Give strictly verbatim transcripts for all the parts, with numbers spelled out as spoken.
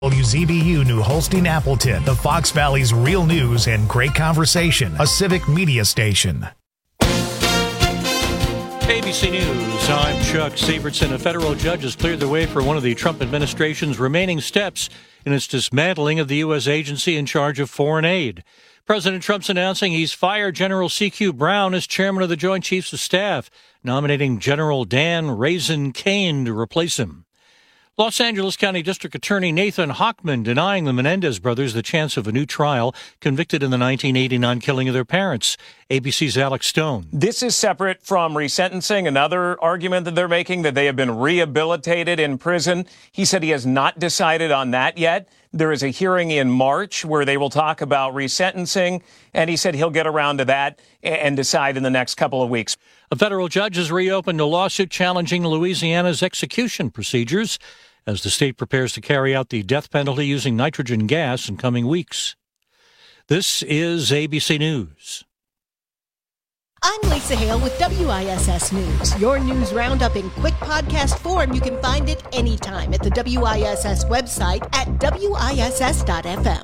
W Z B U New Holstein Appleton, the Fox Valley's real news and great conversation, a civic media station. A B C News, I'm Chuck Severson. A federal judge has cleared the way for one of the Trump administration's remaining steps in its dismantling of the U S agency in charge of foreign aid. President Trump's announcing he's fired General C Q Brown as chairman of the Joint Chiefs of Staff, nominating General Dan Raisin Kane to replace him. Los Angeles County District Attorney Nathan Hochman denying the Menendez brothers the chance of a new trial, convicted in the nineteen eighty-nine killing of their parents. A B C's Alex Stone. This is separate from resentencing, another argument that they're making, that they have been rehabilitated in prison. He said he has not decided on that yet. There is a hearing in March where they will talk about resentencing, and he said he'll get around to that and decide in the next couple of weeks. A federal judge has reopened a lawsuit challenging Louisiana's execution procedures as the state prepares to carry out the death penalty using nitrogen gas in coming weeks. This is A B C News. I'm Lisa Hale with W I S S News. Your news roundup in quick podcast form. You can find it anytime at the W I S S website at W I S S dot F M.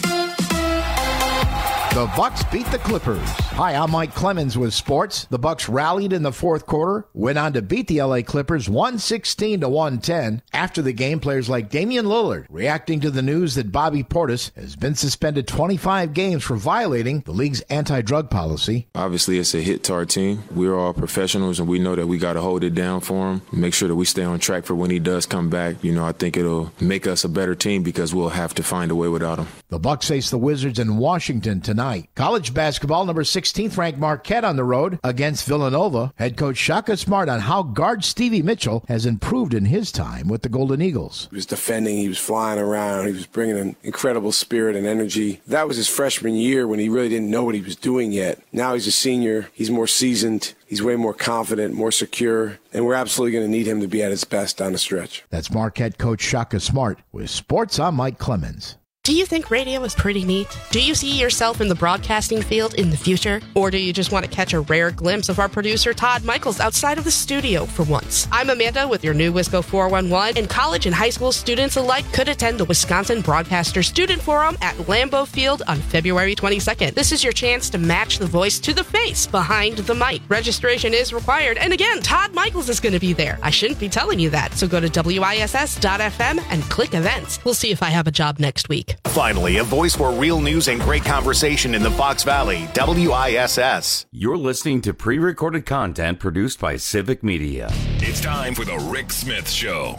The Bucks beat the Clippers. Hi, I'm Mike Clemens with sports. The Bucks rallied in the fourth quarter, went on to beat the L A Clippers one sixteen to one ten. After the game, players like Damian Lillard reacting to the news that Bobby Portis has been suspended twenty-five games for violating the league's anti-drug policy. Obviously, it's a hit to our team. We're all professionals, and we know that we got to hold it down for him, make sure that we stay on track for when he does come back. You know, I think it'll make us a better team because we'll have to find a way without him. The Bucks face the Wizards in Washington tonight. College basketball, number sixteenth ranked Marquette on the road against Villanova. Head coach Shaka Smart on how guard Stevie Mitchell has improved in his time with the Golden Eagles. He was defending, he was flying around, he was bringing an incredible spirit and energy. That was his freshman year when he really didn't know what he was doing yet. Now he's a senior, he's more seasoned, he's way more confident, more secure, and we're absolutely going to need him to be at his best down the stretch. That's Marquette coach Shaka Smart. With sports, I'm Mike Clemens. Do you think radio is pretty neat? Do you see yourself in the broadcasting field in the future? Or do you just want to catch a rare glimpse of our producer Todd Michaels outside of the studio for once? I'm Amanda with your new Wisco four one one, and college and high school students alike could attend the Wisconsin Broadcaster Student Forum at Lambeau Field on February twenty-second. This is your chance to match the voice to the face behind the mic. Registration is required, and again, Todd Michaels is going to be there. I shouldn't be telling you that, so go to W I S S dot F M and click events. We'll see if I have a job next week. Finally, a voice for real news and great conversation in the Fox Valley, W I S S. You're listening to pre-recorded content produced by Civic Media. It's time for the Rick Smith Show.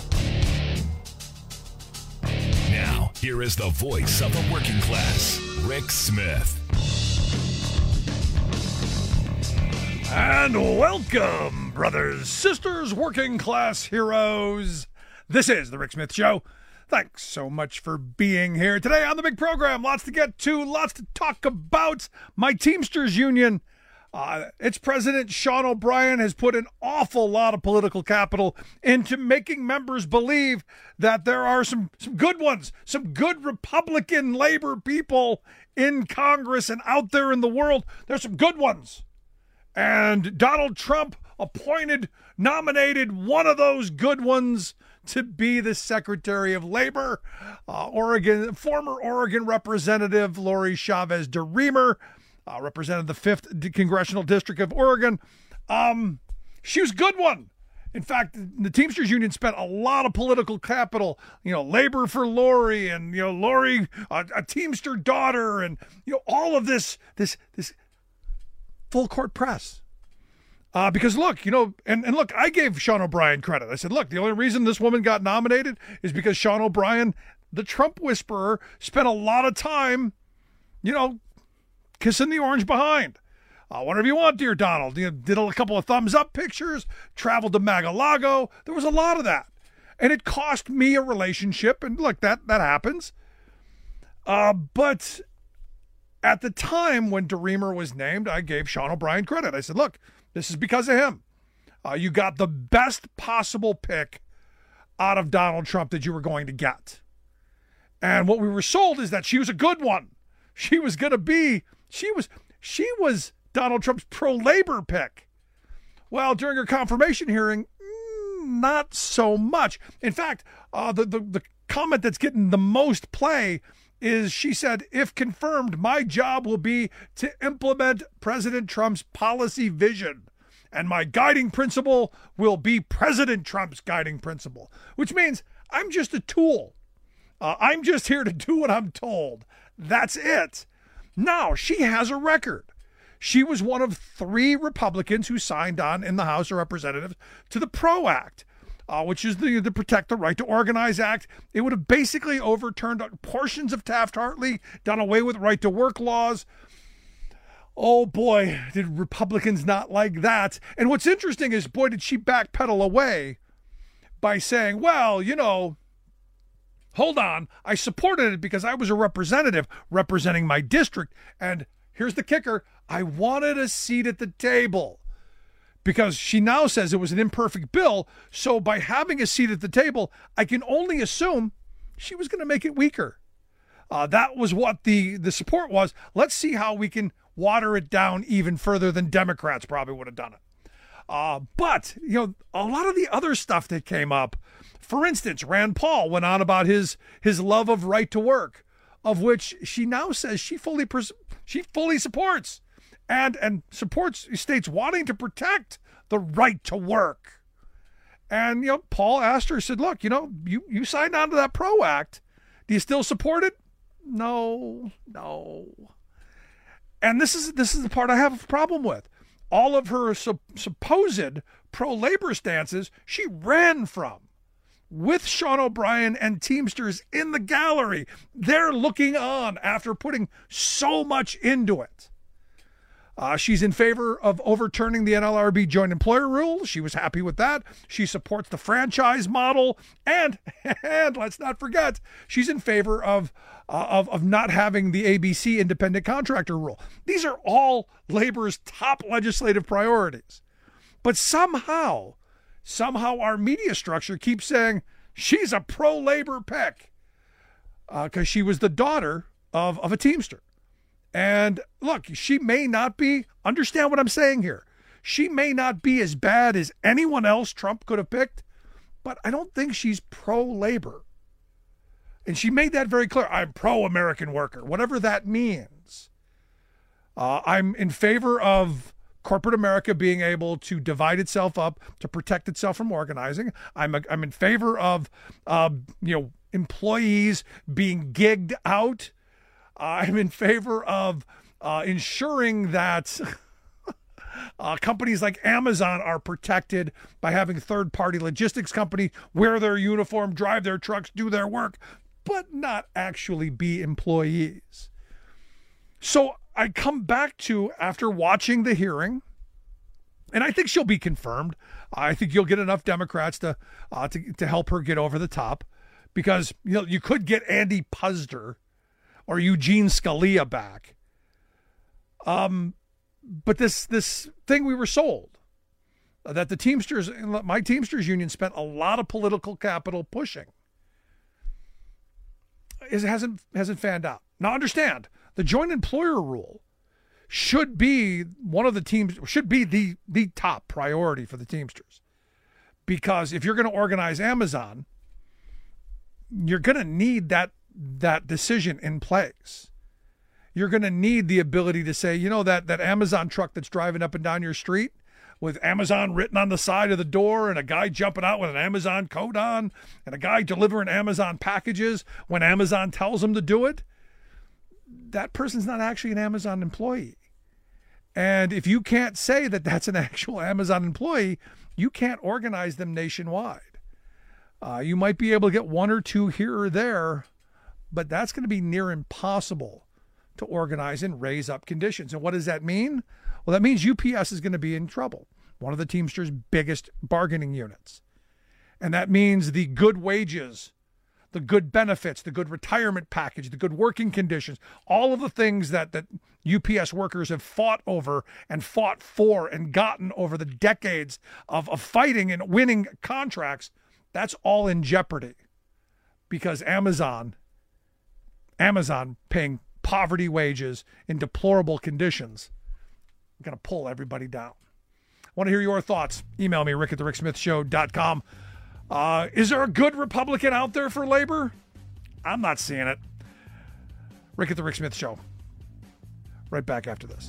Now, here is the voice of the working class, Rick Smith. And welcome, brothers, sisters, working class heroes. This is the Rick Smith Show. Thanks so much for being here today on the big program. Lots to get to, lots to talk about. My Teamsters Union, uh, its president, Sean O'Brien, has put an awful lot of political capital into making members believe that there are some, some good ones, some good Republican labor people in Congress and out there in the world. There's some good ones. And Donald Trump appointed, nominated one of those good ones to be the Secretary of Labor. Uh, Oregon, former Oregon Representative Lori Chavez DeRemer uh, represented the fifth Congressional District of Oregon. Um, she was a good one. In fact, the Teamsters Union spent a lot of political capital, you know, labor for Lori, and, you know, Lori, a, a Teamster daughter, and, you know, all of this, this, this full court press. Uh, because look, you know, and, and look, I gave Sean O'Brien credit. I said, look, the only reason this woman got nominated is because Sean O'Brien, the Trump whisperer, spent a lot of time, you know, kissing the orange behind. Uh, whatever you want, dear Donald. You know, did a couple of thumbs up pictures, traveled to Mar-a-Lago. There was a lot of that. And it cost me a relationship. And look, that, that happens. Uh, but at the time when DeRemer was named, I gave Sean O'Brien credit. I said, look, this is because of him. Uh, you got the best possible pick out of Donald Trump that you were going to get. And what we were sold is that she was a good one. She was going to be, she was, she was Donald Trump's pro-labor pick. Well, during her confirmation hearing, mm, not so much. In fact, uh, the, the, the comment that's getting the most play is she said, if confirmed, my job will be to implement President Trump's policy vision. And my guiding principle will be President Trump's guiding principle, which means I'm just a tool. Uh, I'm just here to do what I'm told. That's it. Now, she has a record. She was one of three Republicans who signed on in the House of Representatives to the PRO Act, uh, which is the, the Protect the Right to Organize Act. It would have basically overturned portions of Taft-Hartley, done away with right to work laws. Oh boy, did Republicans not like that. And what's interesting is, boy, did she backpedal away by saying, well, you know, hold on, I supported it because I was a representative representing my district. And here's the kicker, I wanted a seat at the table. Because she now says it was an imperfect bill, so by having a seat at the table, I can only assume she was going to make it weaker. Uh, that was what the, the support was. Let's see how we can water it down even further than Democrats probably would have done it. Uh, but, you know, a lot of the other stuff that came up, for instance, Rand Paul went on about his his love of right to work, of which she now says she fully pres- she fully supports and and supports states wanting to protect the right to work. And, you know, Paul asked her, said, look, you know, you, you signed on to that PRO Act. Do you still support it? No, no. And this is this is the part I have a problem with. All of her su- supposed pro-labor stances, she ran from. With Sean O'Brien and Teamsters in the gallery. They're looking on after putting so much into it. Uh, she's in favor of overturning the N L R B joint employer rule. She was happy with that. She supports the franchise model. And, and let's not forget, she's in favor of, uh, of, of not having the A B C independent contractor rule. These are all labor's top legislative priorities. But somehow, somehow our media structure keeps saying she's a pro-labor pick because uh, she was the daughter of, of a Teamster. And look, she may not be, understand what I'm saying here. She may not be as bad as anyone else Trump could have picked, but I don't think she's pro-labor. And she made that very clear. I'm pro-American worker, whatever that means. Uh, I'm in favor of corporate America being able to divide itself up to protect itself from organizing. I'm a, I'm in favor of uh, you know employees being gigged out. I'm in favor of uh, ensuring that uh, companies like Amazon are protected by having third-party logistics companies wear their uniform, drive their trucks, do their work, but not actually be employees. So I come back to, after watching the hearing, and I think she'll be confirmed. I think you'll get enough Democrats to uh, to, to help her get over the top, because you know you could get Andy Puzder or Eugene Scalia back. Um, but this this thing we were sold, uh, that the Teamsters, my Teamsters union spent a lot of political capital pushing, is hasn't hasn't fanned out. Now understand, the joint employer rule should be one of the teams should be the the top priority for the Teamsters, because if you're going to organize Amazon, you're going to need that. that decision in place. You're going to need the ability to say, you know, that, that Amazon truck that's driving up and down your street with Amazon written on the side of the door and a guy jumping out with an Amazon coat on and a guy delivering Amazon packages when Amazon tells him to do it. That person's not actually an Amazon employee. And if you can't say that that's an actual Amazon employee, you can't organize them nationwide. Uh, you might be able to get one or two here or there, but that's going to be near impossible to organize and raise up conditions. And what does that mean? Well, that means U P S is going to be in trouble, one of the Teamsters' biggest bargaining units. And that means the good wages, the good benefits, the good retirement package, the good working conditions, all of the things that, that U P S workers have fought over and fought for and gotten over the decades of, of fighting and winning contracts, that's all in jeopardy because Amazon Amazon paying poverty wages in deplorable conditions. I'm going to pull everybody down. I want to hear your thoughts. Email me, rick at the rick smith show dot com. Uh, is there a good Republican out there for labor? I'm not seeing it. Rick at the Rick Smith Show. Right back after this.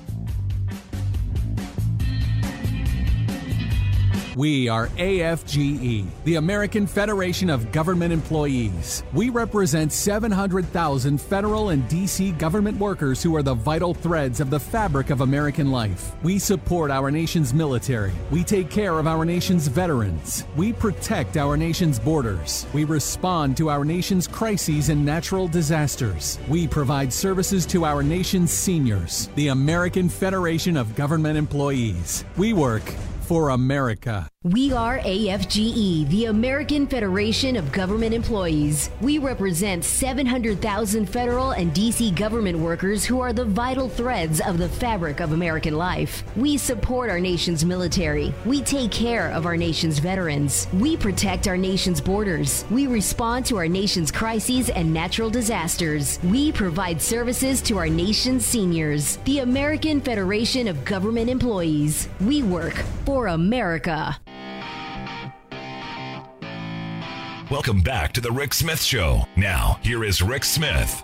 We are A F G E, the American Federation of Government Employees. We represent seven hundred thousand federal and D C government workers who are the vital threads of the fabric of American life. We support our nation's military. We take care of our nation's veterans. We protect our nation's borders. We respond to our nation's crises and natural disasters. We provide services to our nation's seniors. The American Federation of Government Employees. We work for America. We are A F G E, the American Federation of Government Employees. We represent seven hundred thousand federal and D C government workers who are the vital threads of the fabric of American life. We support our nation's military. We take care of our nation's veterans. We protect our nation's borders. We respond to our nation's crises and natural disasters. We provide services to our nation's seniors. The American Federation of Government Employees. We work for America. Welcome back to the Rick Smith Show. Now, here is Rick Smith.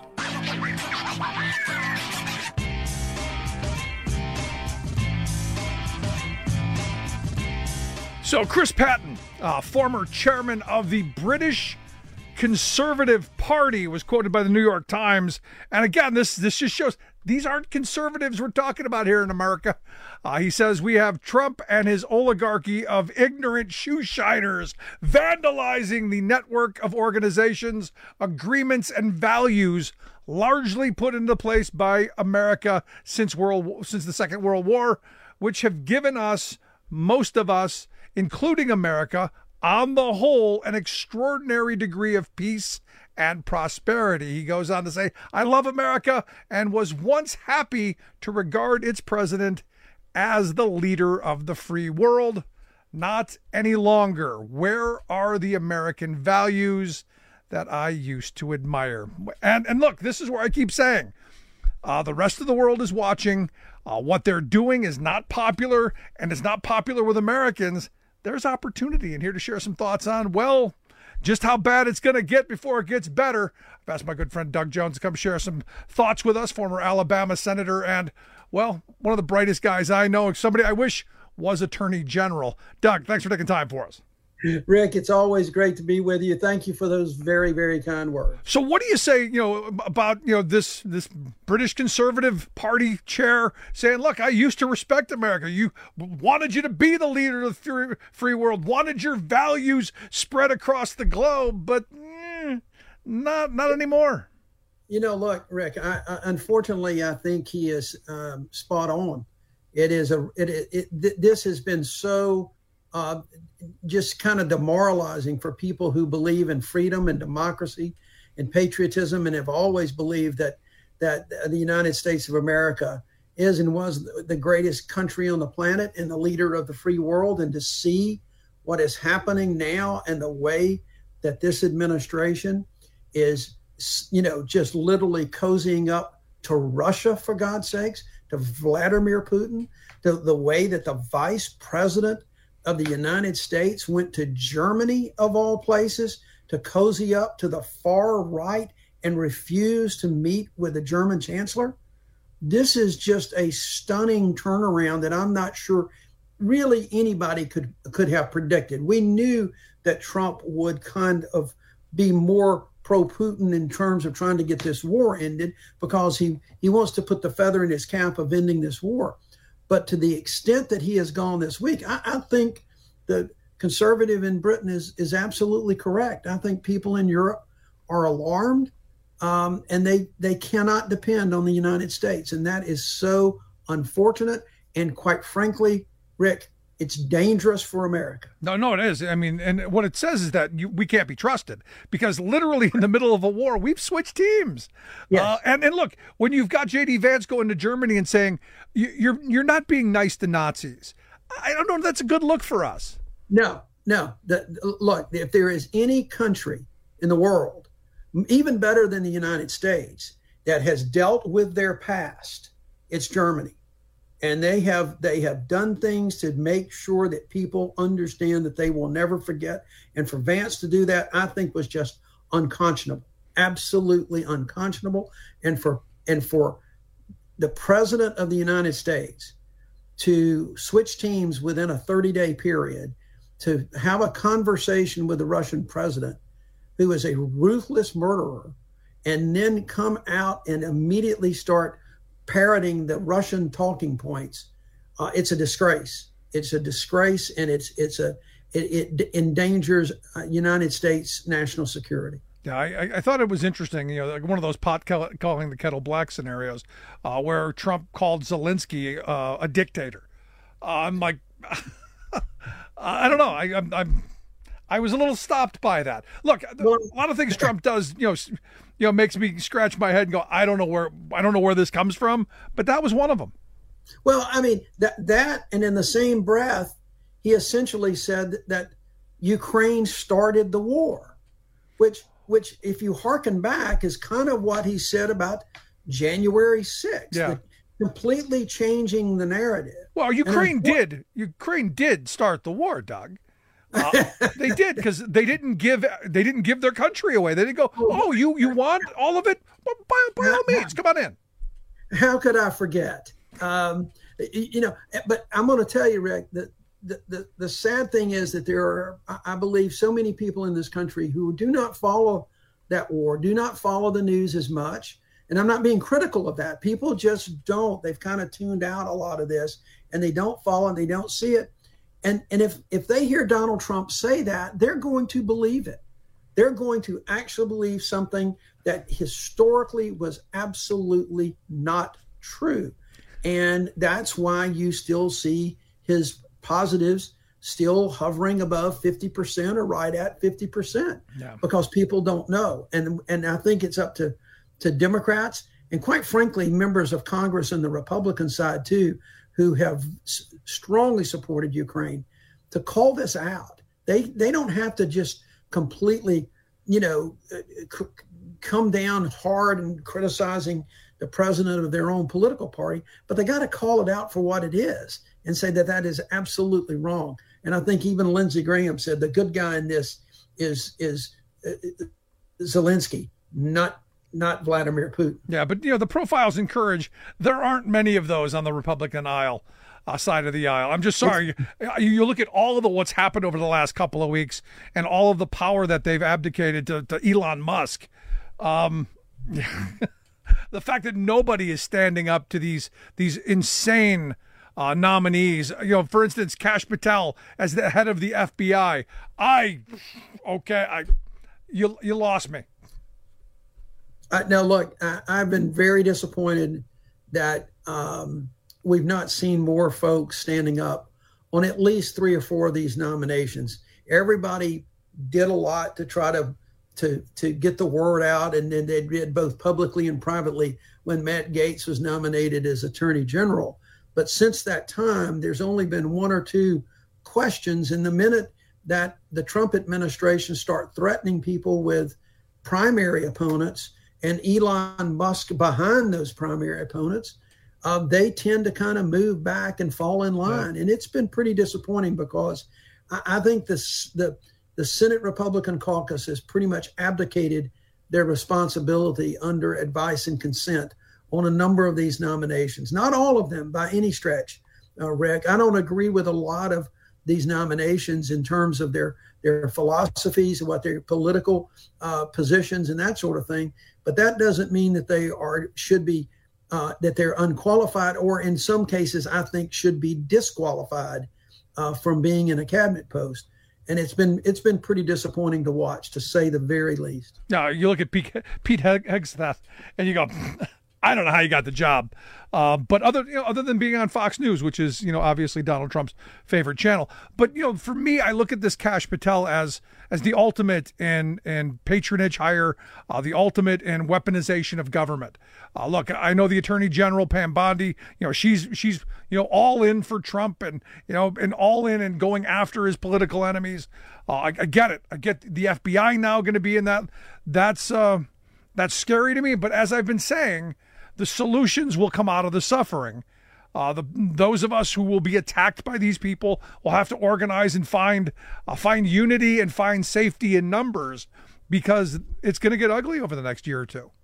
So Chris Patten, uh, former chairman of the British Conservative Party, was quoted by the New York Times. And again, this this just shows these aren't conservatives we're talking about here in America. Uh, he says we have Trump and his oligarchy of ignorant shoe shiners vandalizing the network of organizations, agreements, and values largely put into place by America since world since the Second World War, which have given us, most of us, including America, on the whole, an extraordinary degree of peace and prosperity. He goes on to say, I love America and was once happy to regard its president as the leader of the free world. Not any longer. Where are the American values that I used to admire? And and look, this is where I keep saying, uh, the rest of the world is watching. Uh, what they're doing is not popular, and it's not popular with Americans. There's opportunity in here to share some thoughts on, well, just how bad it's going to get before it gets better. I've asked my good friend Doug Jones to come share some thoughts with us, former Alabama senator and, well, one of the brightest guys I know, somebody I wish was Attorney General. Doug, thanks for taking time for us. Rick, it's always great to be with you. Thank you for those very, very kind words. So what do you say, you know, about, you know, this this British Conservative Party chair saying, look, I used to respect America. You wanted you to be the leader of the free, free world, wanted your values spread across the globe, but eh, not not anymore. You know, look, Rick, I, I, unfortunately, I think he is um, spot on. It is a it, it, it this has been so Uh, just kind of demoralizing for people who believe in freedom and democracy and patriotism and have always believed that that the United States of America is and was the greatest country on the planet and the leader of the free world. And to see what is happening now and the way that this administration is, you know, just literally cozying up to Russia, for God's sakes, to Vladimir Putin, the, the way that the vice president of the United States went to Germany, of all places, to cozy up to the far right and refuse to meet with the German chancellor. This is just a stunning turnaround that I'm not sure really anybody could could have predicted. We knew that Trump would kind of be more pro-Putin in terms of trying to get this war ended because he, he wants to put the feather in his cap of ending this war. But to the extent that he has gone this week, I, I think the conservative in Britain is is absolutely correct. I think people in Europe are alarmed, um, and they they cannot depend on the United States, and that is so unfortunate. And quite frankly, Rick, it's dangerous for America. No, no, it is. I mean, and what it says is that you, we can't be trusted because literally in the middle of a war, we've switched teams. Yes. Uh, and, and look, when you've got J D Vance going to Germany and saying you're you're not being nice to Nazis, I don't know if that's a good look for us. No, no. The, look, if there is any country in the world, even better than the United States, that has dealt with their past, it's Germany. And they have they have done things to make sure that people understand that they will never forget. And for Vance to do that, I think was just unconscionable. absolutely unconscionable. And for and for the president of the United States to switch teams within a thirty-day period, to have a conversation with the Russian president, who is a ruthless murderer, and then come out and immediately start parroting the Russian talking points, uh, it's a disgrace. It's a disgrace, and it's it's a it, it endangers uh, United States national security. Yeah, I, I thought it was interesting, you know, like one of those pot calling the kettle black scenarios, uh, where Trump called Zelensky uh, a dictator. Uh, I'm like, I don't know. I, I'm, I'm, I was a little stopped by that. Look, a lot of things Trump does, you know, you know, makes me scratch my head and go, I don't know where, I don't know where this comes from, but that was one of them. Well, I mean, that, that, and in the same breath, he essentially said that Ukraine started the war, which, which, if you hearken back, is kind of what he said about January sixth, yeah. completely changing the narrative. Well, Ukraine did. Ukraine did start the war, Doug. Uh, they did, because they didn't give they didn't give their country away. They didn't go, oh, you you want all of it? Well, by, by all means, come on in. How could I forget? Um, you know, but I'm going to tell you, Rick, that the, the, the sad thing is that there are, I believe, so many people in this country who do not follow that war, do not follow the news as much. And I'm not being critical of that. People just don't. They've kind of tuned out a lot of this, and they don't follow and they don't see it. And, and if, if they hear Donald Trump say that, they're going to believe it. They're going to actually believe something that historically was absolutely not true. And that's why you still see his positives still hovering above fifty percent or right at fifty percent, yeah. because people don't know. And, and I think it's up to, to Democrats and, quite frankly, members of Congress and the Republican side too, who have s- strongly supported Ukraine, to call this out. They they don't have to just completely, you know, c- come down hard and criticizing the president of their own political party, but they got to call it out for what it is and say that that is absolutely wrong. And I think even Lindsey Graham said the good guy in this is is uh, Zelensky, not not Vladimir Putin. Yeah, but, you know, the profiles encourage, there aren't many of those on the Republican aisle, uh, side of the aisle. I'm just sorry. You, you look at all of the what's happened over the last couple of weeks and all of the power that they've abdicated to, to Elon Musk. Um, the fact that nobody is standing up to these these insane uh, nominees. You know, for instance, Kash Patel as the head of the F B I. I, okay, I, you you lost me. Uh, now, look, I, I've been very disappointed that um, we've not seen more folks standing up on at least three or four of these nominations. Everybody did a lot to try to to to get the word out, and then they did both publicly and privately when Matt Gaetz was nominated as Attorney General. But since that time, there's only been one or two questions. And the minute that the Trump administration start threatening people with primary opponents, and Elon Musk behind those primary opponents, uh, they tend to kind of move back and fall in line. Yeah. And it's been pretty disappointing, because I, I think this, the the Senate Republican caucus has pretty much abdicated their responsibility under advice and consent on a number of these nominations. Not all of them by any stretch, uh, Rick. I don't agree with a lot of these nominations in terms of their, their philosophies and what their political uh, positions and that sort of thing. But that doesn't mean that they are should be uh, that they're unqualified, or in some cases, I think should be disqualified uh, from being in a cabinet post. And it's been it's been pretty disappointing to watch, to say the very least. No, you look at Pete, Pete Hegseth and you go, I don't know how you got the job. Uh, but other you know, other than being on Fox News, which is, you know, obviously Donald Trump's favorite channel. But, you know, for me, I look at this Kash Patel as as the ultimate in, in patronage hire, uh, the ultimate in weaponization of government. Uh, look, I know the Attorney General, Pam Bondi, you know, she's, she's you know, all in for Trump and, you know, and all in and going after his political enemies. Uh, I, I get it. I get the F B I now going to be in that. That's, uh, that's scary to me. But as I've been saying, the solutions will come out of the suffering. Uh, the those of us who will be attacked by these people will have to organize and find uh, find unity and find safety in numbers. because it's going to get ugly over the next year or two.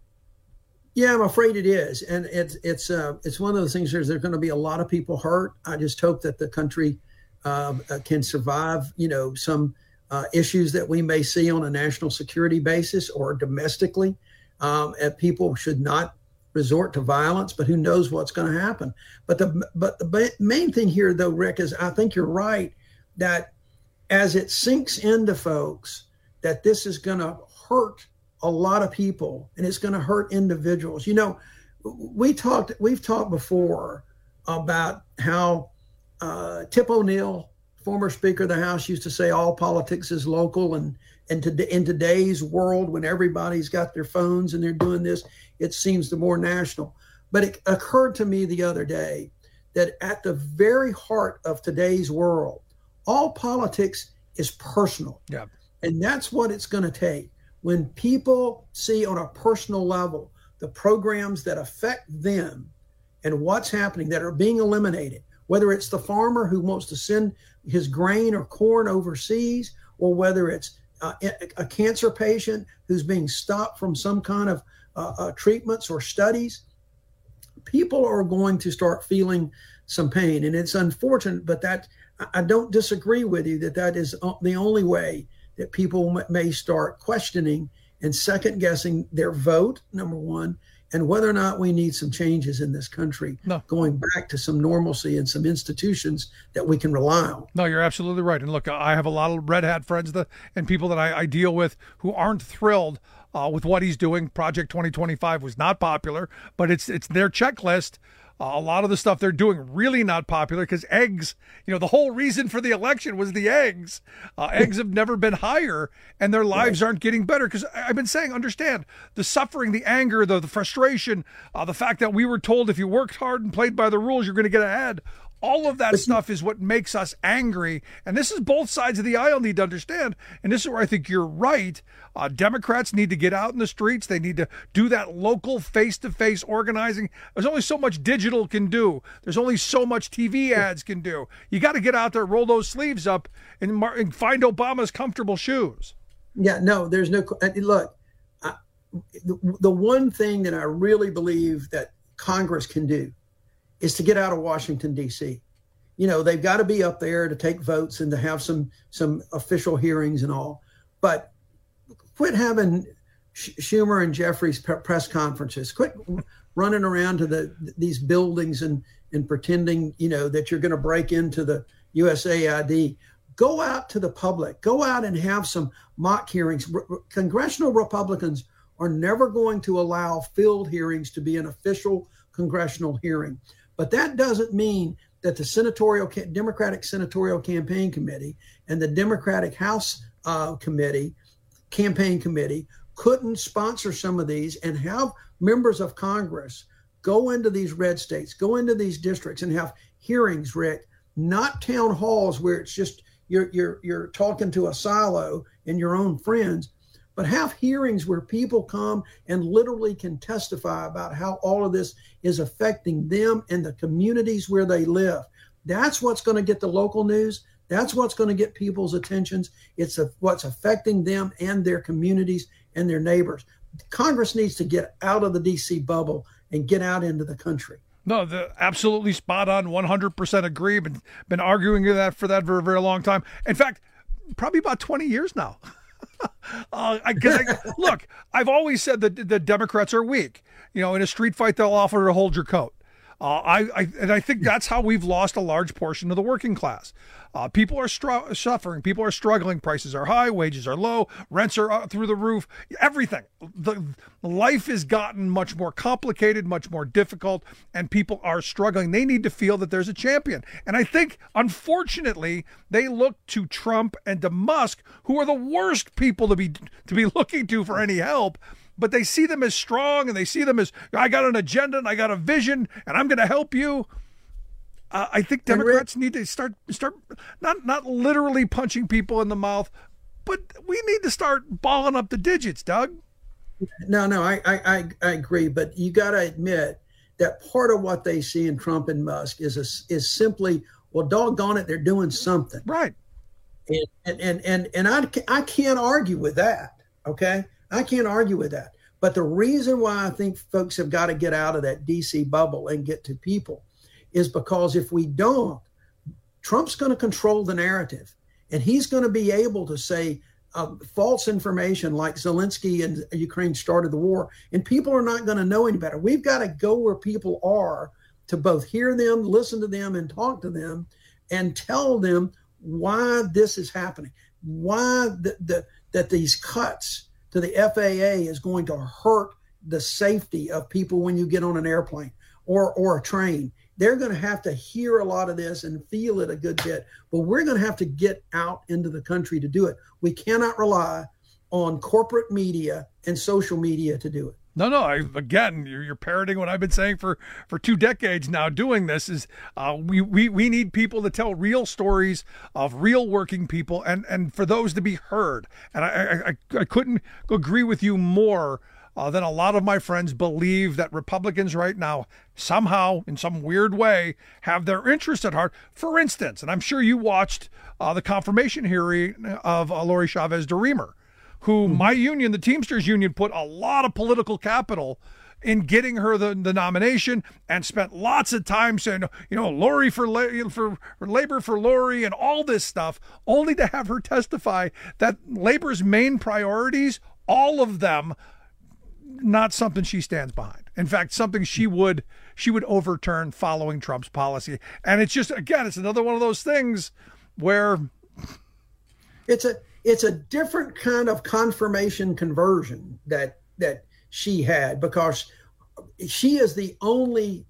Yeah, I'm afraid it is, and it's it's uh, it's one of those things. There's, there's going to be a lot of people hurt. I just hope that the country um, uh, can survive, you know, some uh, issues that we may see on a national security basis or domestically. Um, and people should not resort to violence, but who knows what's going to happen. But the but the main thing here, though, Rick, is I think you're right that as it sinks into folks that this is going to hurt a lot of people and it's going to hurt individuals. You know, we talked, we've talked before about how uh, Tip O'Neill, former Speaker of the House, used to say all politics is local. And, and to, in today's world, when everybody's got their phones and they're doing this, it seems the more national. But it occurred to me the other day that at the very heart of today's world, all politics is personal. Yeah. And that's what it's going to take. When people see on a personal level the programs that affect them and what's happening that are being eliminated, whether it's the farmer who wants to send his grain or corn overseas, or whether it's uh, a cancer patient who's being stopped from some kind of uh, uh, treatments or studies, people are going to start feeling some pain. And it's unfortunate, but that I don't disagree with you that that is the only way that people may start questioning and second guessing their vote, number one, and whether or not we need some changes in this country, no. going back to some normalcy and some institutions that we can rely on. No, you're absolutely right. And look, I have a lot of red hat friends that, and people that I, I deal with who aren't thrilled uh, with what he's doing. Project twenty twenty-five was not popular, but it's it's their checklist. Uh, a lot of the stuff they're doing really not popular because eggs, you know, the whole reason for the election was the eggs. Uh, eggs have never been higher and their lives aren't getting better. Because I've been saying, understand the suffering, the anger, the, the frustration, uh, the fact that we were told if you worked hard and played by the rules, you're going to get ahead. All of that stuff is what makes us angry. And this is both sides of the aisle need to understand. And this is where I think you're right. Uh, Democrats need to get out in the streets. They need to do that local face-to-face organizing. There's only so much digital can do. There's only so much T V ads can do. You got to get out there, roll those sleeves up, and, mar- and find Obama's comfortable shoes. Yeah, no, there's no – look, I, the, the one thing that I really believe that Congress can do is to get out of Washington, D C. You know, they've got to be up there to take votes and to have some some official hearings and all. But quit having Sh- Schumer and Jeffries pre- press conferences. Quit running around to the these buildings and, and pretending, you know, that you're going to break into the U S A I D. Go out to the public. Go out and have some mock hearings. R- R- Congressional Republicans are never going to allow field hearings to be an official congressional hearing. But that doesn't mean that the senatorial Democratic Senatorial Campaign Committee and the Democratic House uh, Committee, Campaign Committee, couldn't sponsor some of these and have members of Congress go into these red states, go into these districts and have hearings, Rick, not town halls where it's just you're you're you're talking to a silo and your own friends, but have hearings where people come and literally can testify about how all of this is affecting them and the communities where they live. That's what's going to get the local news. That's what's going to get people's attentions. It's a, what's affecting them and their communities and their neighbors. Congress needs to get out of the D C bubble and get out into the country. No, the absolutely spot on, one hundred percent agree. Been, been arguing that for that for a very long time. In fact, probably about twenty years now. uh, I, I, look, I've always said that the Democrats are weak. You know, in a street fight, they'll offer to hold your coat. Uh, I, I and I think that's how we've lost a large portion of the working class. Uh, people are str- suffering. People are struggling. Prices are high. Wages are low. Rents are through the roof. Everything. The, life has gotten much more complicated, much more difficult, and people are struggling. They need to feel that there's a champion. And I think, unfortunately, they look to Trump and to Musk, who are the worst people to be to be looking to for any help. But they see them as strong, and they see them as, I got an agenda, and I got a vision, and I'm going to help you. Uh, I think Democrats need to start, start not, not literally punching people in the mouth, but we need to start balling up the digits, Doug. No, no, I, I, I agree. But you got to admit that part of what they see in Trump and Musk is a, is simply, well, doggone it, they're doing something. Right. And, and, and, and, and I, I can't argue with that. Okay. I can't argue with that. But the reason why I think folks have got to get out of that D C bubble and get to people is because if we don't, Trump's going to control the narrative, and he's going to be able to say uh, false information like Zelensky and Ukraine started the war, and people are not going to know any better. We've got to go where people are to both hear them, listen to them, and talk to them, and tell them why this is happening, why the, the, that these cuts to the F A A is going to hurt the safety of people when you get on an airplane or, or a train. They're going to have to hear a lot of this and feel it a good bit, but we're going to have to get out into the country to do it. We cannot rely on corporate media and social media to do it. No, no. I, again, you're, you're parroting what I've been saying for, for two decades now. Doing this is uh, we, we we need people to tell real stories of real working people, and, and for those to be heard. And I I, I couldn't agree with you more uh, than a lot of my friends believe that Republicans right now somehow, in some weird way, have their interest at heart. For instance, and I'm sure you watched uh, the confirmation hearing of uh, Lori Chavez DeRemer, who my union, the Teamsters Union, put a lot of political capital in getting her the, the nomination and spent lots of time saying, you know, Lori for, for, for labor for Lori and all this stuff, only to have her testify that labor's main priorities, all of them, not something she stands behind. In fact, something she would she would overturn following Trump's policy. And it's just, again, it's another one of those things where it's a it's a different kind of confirmation conversion that that she had, because she is the only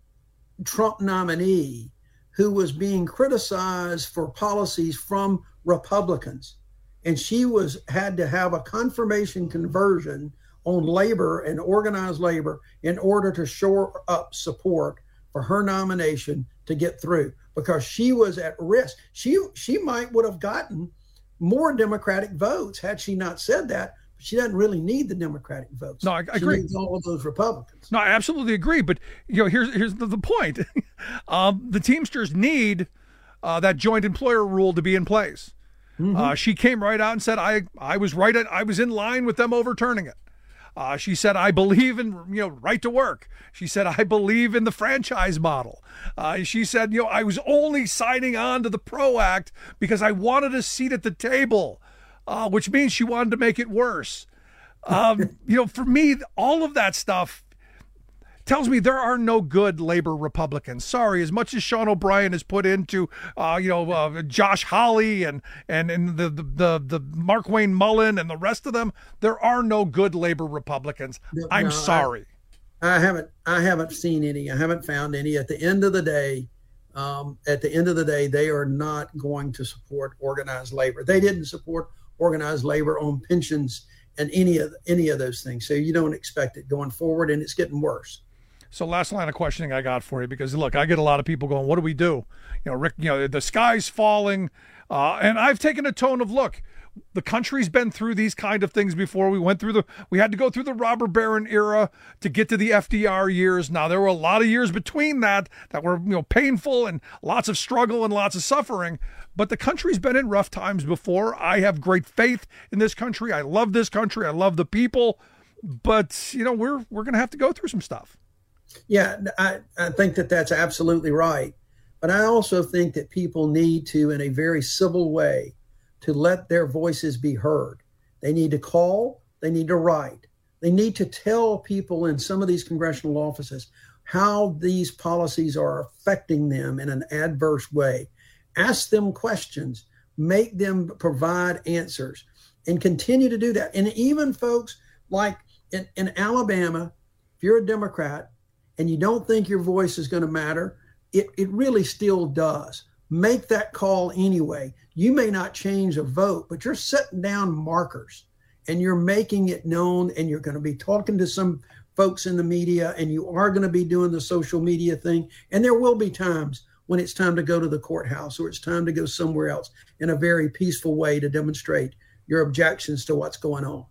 Trump nominee who was being criticized for policies from Republicans. And she was had to have a confirmation conversion on labor and organized labor in order to shore up support for her nomination to get through, because she was at risk. She she might would have gotten more Democratic votes had she not said that, but she doesn't really need the Democratic votes. No, I, I she agree. needs all of those Republicans. No, I absolutely agree. But you know, here's here's the, the point: um, the Teamsters need uh, that joint employer rule to be in place. Mm-hmm. Uh, she came right out and said, "I I was right. At, I was in line with them overturning it." Uh, she said, I believe in, you know, right to work. She said, I believe in the franchise model. Uh, she said, you know, I was only signing on to the PRO Act because I wanted a seat at the table, uh, which means she wanted to make it worse. Um, you know, for me, all of that stuff tells me there are no good labor Republicans. Sorry, as much as Sean O'Brien has put into, uh, you know, uh, Josh Hawley and and and the, the the the Mark Wayne Mullen and the rest of them, there are no good labor Republicans. No, I'm no, sorry. I, I haven't I haven't seen any. I haven't found any. At the end of the day, um, at the end of the day, they are not going to support organized labor. They didn't support organized labor on pensions and any of any of those things. So you don't expect it going forward, and it's getting worse. So last line of questioning I got for you, because look, I get a lot of people going, what do we do? You know, Rick, you know, the sky's falling. Uh, and I've taken a tone of, look, the country's been through these kind of things before. We went through the, we had to go through the robber baron era to get to the F D R years. Now, there were a lot of years between that that were, you know, painful and lots of struggle and lots of suffering. But the country's been in rough times before. I have great faith in this country. I love this country. I love the people. But, you know, we're, we're going to have to go through some stuff. Yeah, I, I think that that's absolutely right. But I also think that people need to, in a very civil way, to let their voices be heard. They need to call. They need to write. They need to tell people in some of these congressional offices how these policies are affecting them in an adverse way. Ask them questions. Make them provide answers. And continue to do that. And even folks like in, in Alabama, if you're a Democrat, and you don't think your voice is going to matter, it, it really still does. Make that call anyway. You may not change a vote, but you're setting down markers and you're making it known, and you're going to be talking to some folks in the media, and you are going to be doing the social media thing. And there will be times when it's time to go to the courthouse or it's time to go somewhere else in a very peaceful way to demonstrate your objections to what's going on.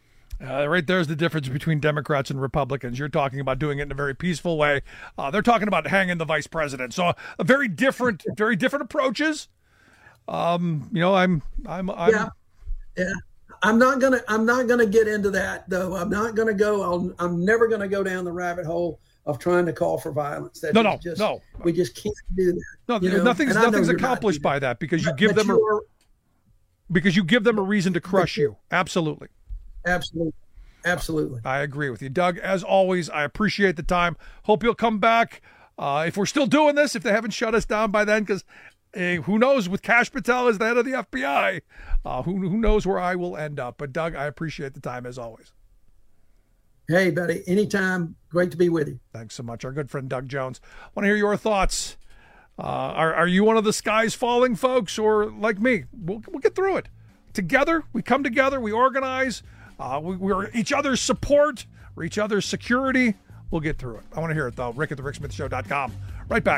Uh, right there's the difference between Democrats and Republicans. You're talking about doing it in a very peaceful way. Uh, they're talking about hanging the vice president. So a very different, very different approaches. Um, you know, I'm, I'm, I'm yeah, yeah. I'm not gonna. I'm not gonna get into that though. I'm not gonna go. I'll, I'm never gonna go down the rabbit hole of trying to call for violence. That no, no, just, no. We just can't do that. No, you know? nothing's nothing's accomplished by that because you but, give but them a, because you give them a reason to crush you. Absolutely. Absolutely. Absolutely. I agree with you, Doug. As always, I appreciate the time. Hope you'll come back uh, if we're still doing this. If they haven't shut us down by then, because. Uh, who knows, with Kash Patel as the head of the F B I, uh, who, who knows where I will end up. But, Doug, I appreciate the time as always. Hey, buddy, anytime. Great to be with you. Thanks so much. Our good friend Doug Jones. Want to hear your thoughts. Uh, are, are you one of the skies falling folks or like me? We'll, we'll get through it. Together, we come together, we organize, uh, we, we're each other's support, we're each other's security. We'll get through it. I want to hear it, though. Rick at the rick smith show dot com. Right back.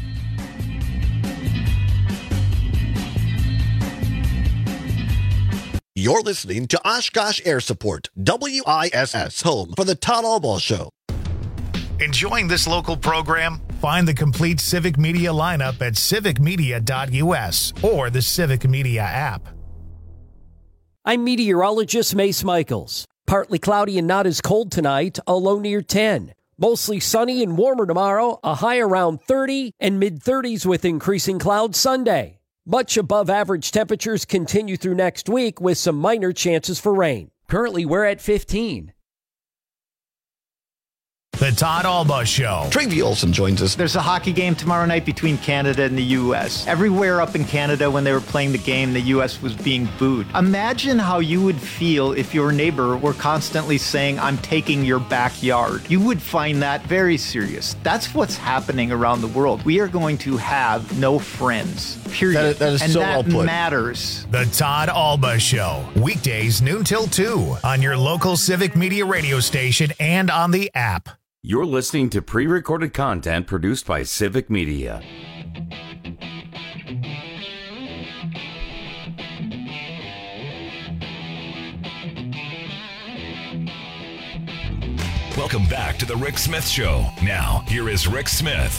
You're listening to Oshkosh Air Support, W I S S, home for the Todd Albaugh Show. Enjoying this local program? Find the complete Civic Media lineup at civic media dot u s or the Civic Media app. I'm meteorologist Mace Michaels. Partly cloudy and not as cold tonight, a low near ten. Mostly sunny and warmer tomorrow, a high around thirty, and mid-thirties with increasing clouds Sunday. Much above average temperatures continue through next week with some minor chances for rain. Currently, we're at fifteen. The Todd Albaugh Show. Travi Olson joins us. There's a hockey game tomorrow night between Canada and the U S. Everywhere up in Canada when they were playing the game, the U S was being booed. Imagine how you would feel if your neighbor were constantly saying, I'm taking your backyard. You would find that very serious. That's what's happening around the world. We are going to have no friends, period. That, that is and so that well put. matters. The Todd Albaugh Show. Weekdays noon till two on your local Civic Media radio station and on the app. You're listening to pre-recorded content produced by Civic Media. Welcome back to the Rick Smith Show. Now, here is Rick Smith.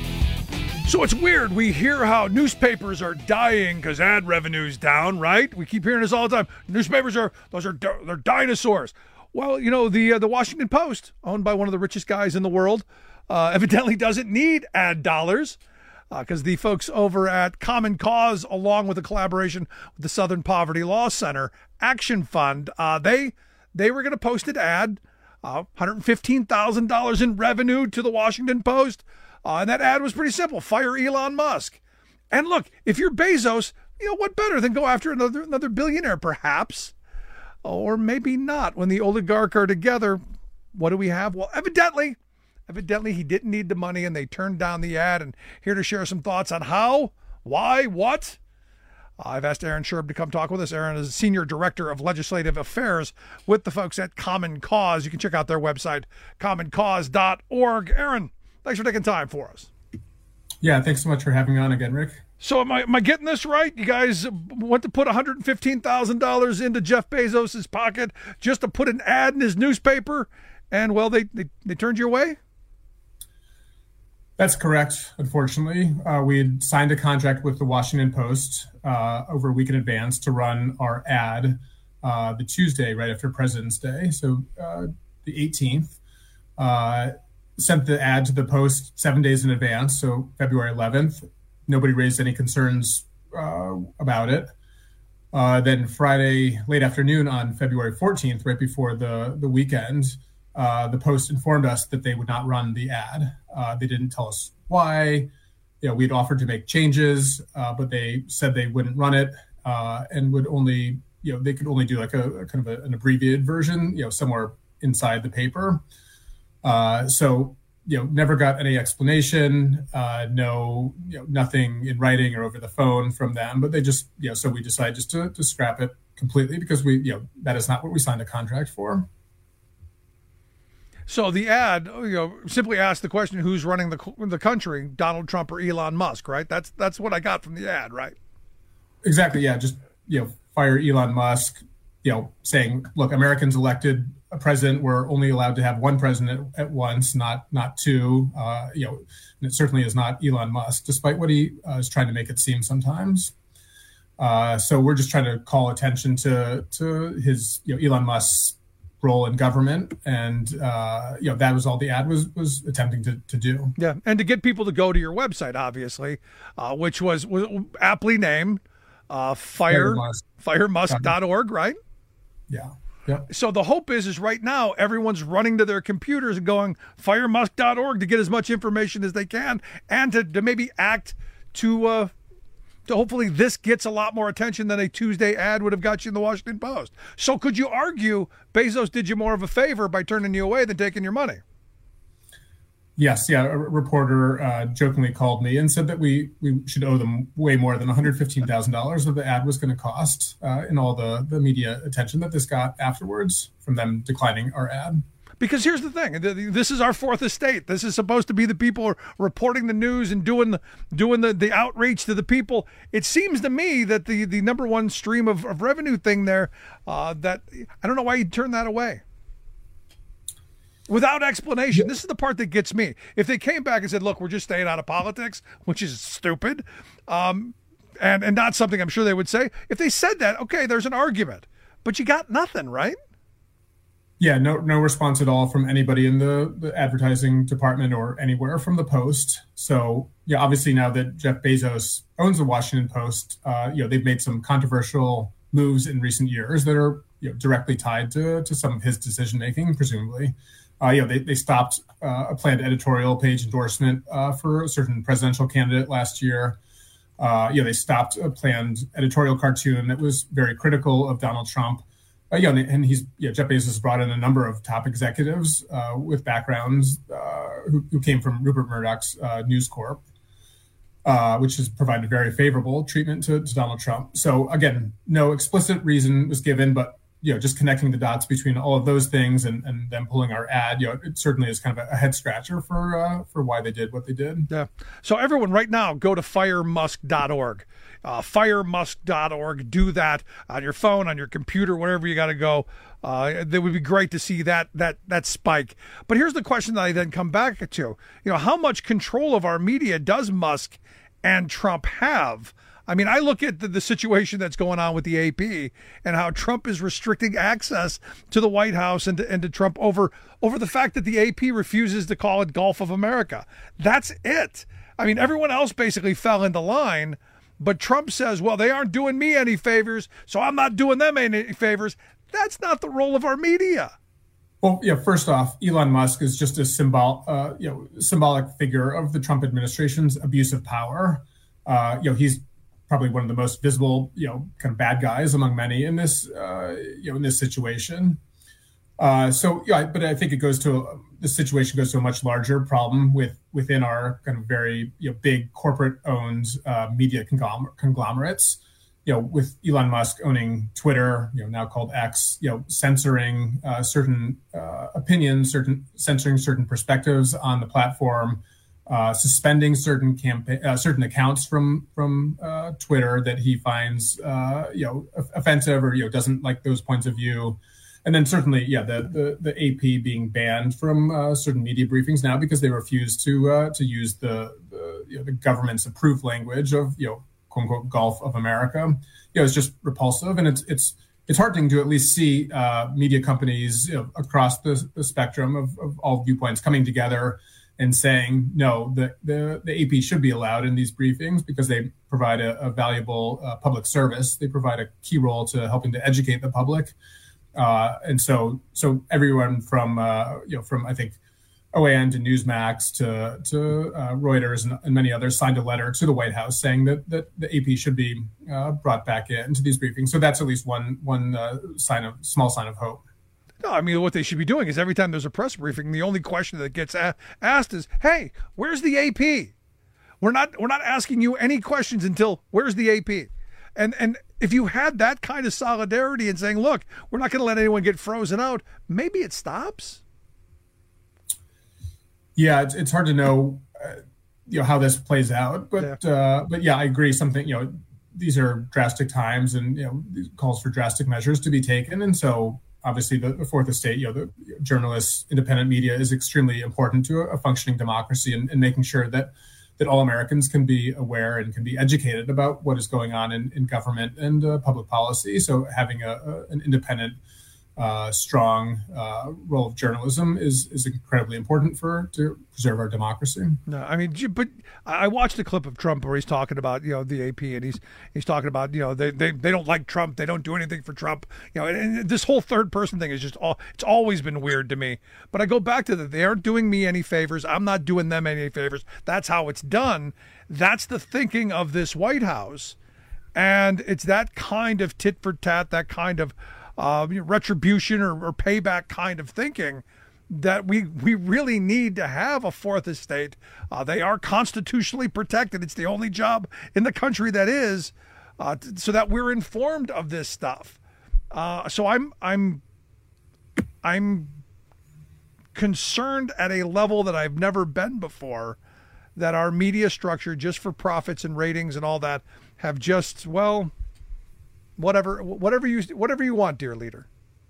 So it's weird. We hear how newspapers are dying because ad revenue's down, right? We keep hearing this all the time. Newspapers are, those are, they're dinosaurs. Well, you know, the uh, the Washington Post, owned by one of the richest guys in the world, uh, evidently doesn't need ad dollars because uh, the folks over at Common Cause, along with a collaboration with the Southern Poverty Law Center Action Fund, uh, they they were going to post an ad, uh, one hundred fifteen thousand dollars in revenue to the Washington Post. Uh, and that ad was pretty simple. Fire Elon Musk. And look, if you're Bezos, you know, what better than go after another another billionaire, perhaps? Or maybe not. When the oligarch are together, what do we have? Well, evidently, evidently he didn't need the money and they turned down the ad. And here to share some thoughts on how, why, what. Uh, I've asked Aaron Sherb to come talk with us. Aaron is Senior Director of Legislative Affairs with the folks at Common Cause. You can check out their website, common cause dot org. Aaron, thanks for taking time for us. Yeah, thanks so much for having me on again, Rick. So am I, am I getting this right? You guys want to put one hundred fifteen thousand dollars into Jeff Bezos' pocket just to put an ad in his newspaper, and, well, they, they, they turned your way? That's correct, unfortunately. Uh, we had signed a contract with the Washington Post uh, over a week in advance to run our ad uh, the Tuesday right after President's Day, so uh, the eighteenth. Uh, sent the ad to the Post seven days in advance, so February eleventh. Nobody raised any concerns uh, about it. Uh, then Friday, late afternoon on February fourteenth, right before the, the weekend, uh, the Post informed us that they would not run the ad. Uh, they didn't tell us why. You know, we'd offered to make changes, uh, but they said they wouldn't run it uh, and would only, you know, they could only do like a, a kind of a, an abbreviated version, you know, somewhere inside the paper. Uh, so, you know, never got any explanation, uh, no, you know, nothing in writing or over the phone from them, but they just, you know, so we decided just to, to scrap it completely because we, you know, that is not what we signed a contract for. So the ad, you know, simply asked the question, who's running the the country, Donald Trump or Elon Musk, right? That's, that's what I got from the ad, right? Exactly. Yeah. Just, you know, fire Elon Musk, you know, saying, look, Americans elected a president. We're only allowed to have one president at once, not not two. Uh, you know, and it certainly is not Elon Musk, despite what he uh, is trying to make it seem sometimes. Uh, so we're just trying to call attention to to his, you know, Elon Musk's role in government, and uh, you know, that was all the ad was was attempting to to do. Yeah, and to get people to go to your website, obviously, uh, which was, was aptly named uh, fire fire musk dot org, right? Yeah. Yeah. So the hope is, is right now everyone's running to their computers and going fire musk dot org to get as much information as they can, and to, to maybe act to uh, to hopefully this gets a lot more attention than a Tuesday ad would have got you in the Washington Post. So could you argue Bezos did you more of a favor by turning you away than taking your money? Yes, yeah. A reporter uh, jokingly called me and said that we we should owe them way more than one hundred fifteen thousand dollars that the ad was going to cost, uh, in all the, the media attention that this got afterwards from them declining our ad. Because here's the thing: this is our fourth estate. This is supposed to be the people reporting the news and doing the doing the, the outreach to the people. It seems to me that the, the number one stream of, of revenue thing there, uh, that I don't know why you'd turn that away. Without explanation. This is the part that gets me. If they came back and said, look, we're just staying out of politics, which is stupid, um, and, and not something I'm sure they would say. If they said that, okay, there's an argument. But you got nothing, right? Yeah, no no response at all from anybody in the, the advertising department or anywhere from the Post. So, yeah, obviously now that Jeff Bezos owns the Washington Post, uh, you know, they've made some controversial moves in recent years that are, you know, directly tied to, to some of his decision-making, presumably. Uh, you know, they, they stopped uh, a planned editorial page endorsement uh, for a certain presidential candidate last year. Uh, you know, they stopped a planned editorial cartoon that was very critical of Donald Trump. Uh, you know, and he's, you know, Jeff Bezos has brought in a number of top executives uh, with backgrounds uh, who, who came from Rupert Murdoch's uh, News Corp, uh, which has provided very favorable treatment to, to Donald Trump. So again, no explicit reason was given, but you know, just connecting the dots between all of those things and, and then pulling our ad, you know, it certainly is kind of a head scratcher for uh, for why they did what they did. Yeah. So everyone right now, go to fire musk dot org. Uh, fire musk dot org. Do that on your phone, on your computer, wherever you got to go. Uh, it would be great to see that that that spike. But here's the question that I then come back to. You know, how much control of our media does Musk and Trump have? I mean, I look at the, the situation that's going on with the A P and how Trump is restricting access to the White House and to, and to Trump over over the fact that the A P refuses to call it Gulf of America. That's it. I mean, everyone else basically fell into line, but Trump says, well, they aren't doing me any favors, so I'm not doing them any favors. That's not the role of our media. Well, yeah, first off, Elon Musk is just a symbol, uh, you know, symbolic figure of the Trump administration's abuse of power. Uh, you know, he's probably one of the most visible, you know, kind of bad guys among many in this, uh, you know, in this situation. Uh, so, yeah, but I think it goes to a, the situation goes to a much larger problem with within our kind of very, you know, big corporate-owned uh, media conglomer- conglomerates. You know, with Elon Musk owning Twitter, you know, now called X, you know, censoring uh, certain uh, opinions, certain censoring certain perspectives on the platform. Uh, suspending certain campaign, uh, certain accounts from from uh, Twitter that he finds, uh, you know, offensive or you know doesn't like those points of view, and then certainly, yeah, the the, the A P being banned from uh, certain media briefings now because they refuse to uh, to use the the, you know, the government's approved language of you know quote unquote Gulf of America. You know, it's just repulsive, and it's it's it's heartening to at least see uh, media companies you know, across the, the spectrum of, of all viewpoints coming together and saying, no, the, the, the A P should be allowed in these briefings because they provide a, a valuable uh, public service. They provide a key role to helping to educate the public. Uh, and so so everyone from, uh, you know, from, I think, O A N to Newsmax to, to uh, Reuters and, and many others signed a letter to the White House saying that, that the A P should be uh, brought back into these briefings. So that's at least one, one uh, sign of small sign of hope. No, I mean, what they should be doing is every time there's a press briefing, the only question that gets a- asked is, hey, where's the A P? We're not we're not asking you any questions until where's the A P? And and if you had that kind of solidarity and saying, look, we're not going to let anyone get frozen out, maybe it stops. Yeah, it's, it's hard to know, uh, you know, how this plays out. But, yeah. Uh, but yeah, I agree. Something, you know, these are drastic times and, you know, calls for drastic measures to be taken. And so, obviously, the, the fourth estate, you know, the journalists, independent media is extremely important to a, a functioning democracy and, and making sure that that all Americans can be aware and can be educated about what is going on in, in government and uh, public policy. So having a, a, an independent, uh, strong uh, role of journalism is is incredibly important for to preserve our democracy. No, I mean, but I watched a clip of Trump where he's talking about, you know, the A P, and he's he's talking about, you know, they they, they don't like Trump, they don't do anything for Trump, you know, and, and this whole third person thing is just all, it's always been weird to me. But I go back to that, they aren't doing me any favors, I'm not doing them any favors. That's how it's done. That's the thinking of this White House, and it's that kind of tit for tat, that kind of uh, retribution or, or payback kind of thinking that we we really need to have a fourth estate. Uh, they are constitutionally protected. It's the only job in the country that is, uh, t- so that we're informed of this stuff. Uh, so I'm I'm I'm concerned at a level that I've never been before, that our media structure, just for profits and ratings and all that, have just, well, whatever whatever you whatever you want, dear leader.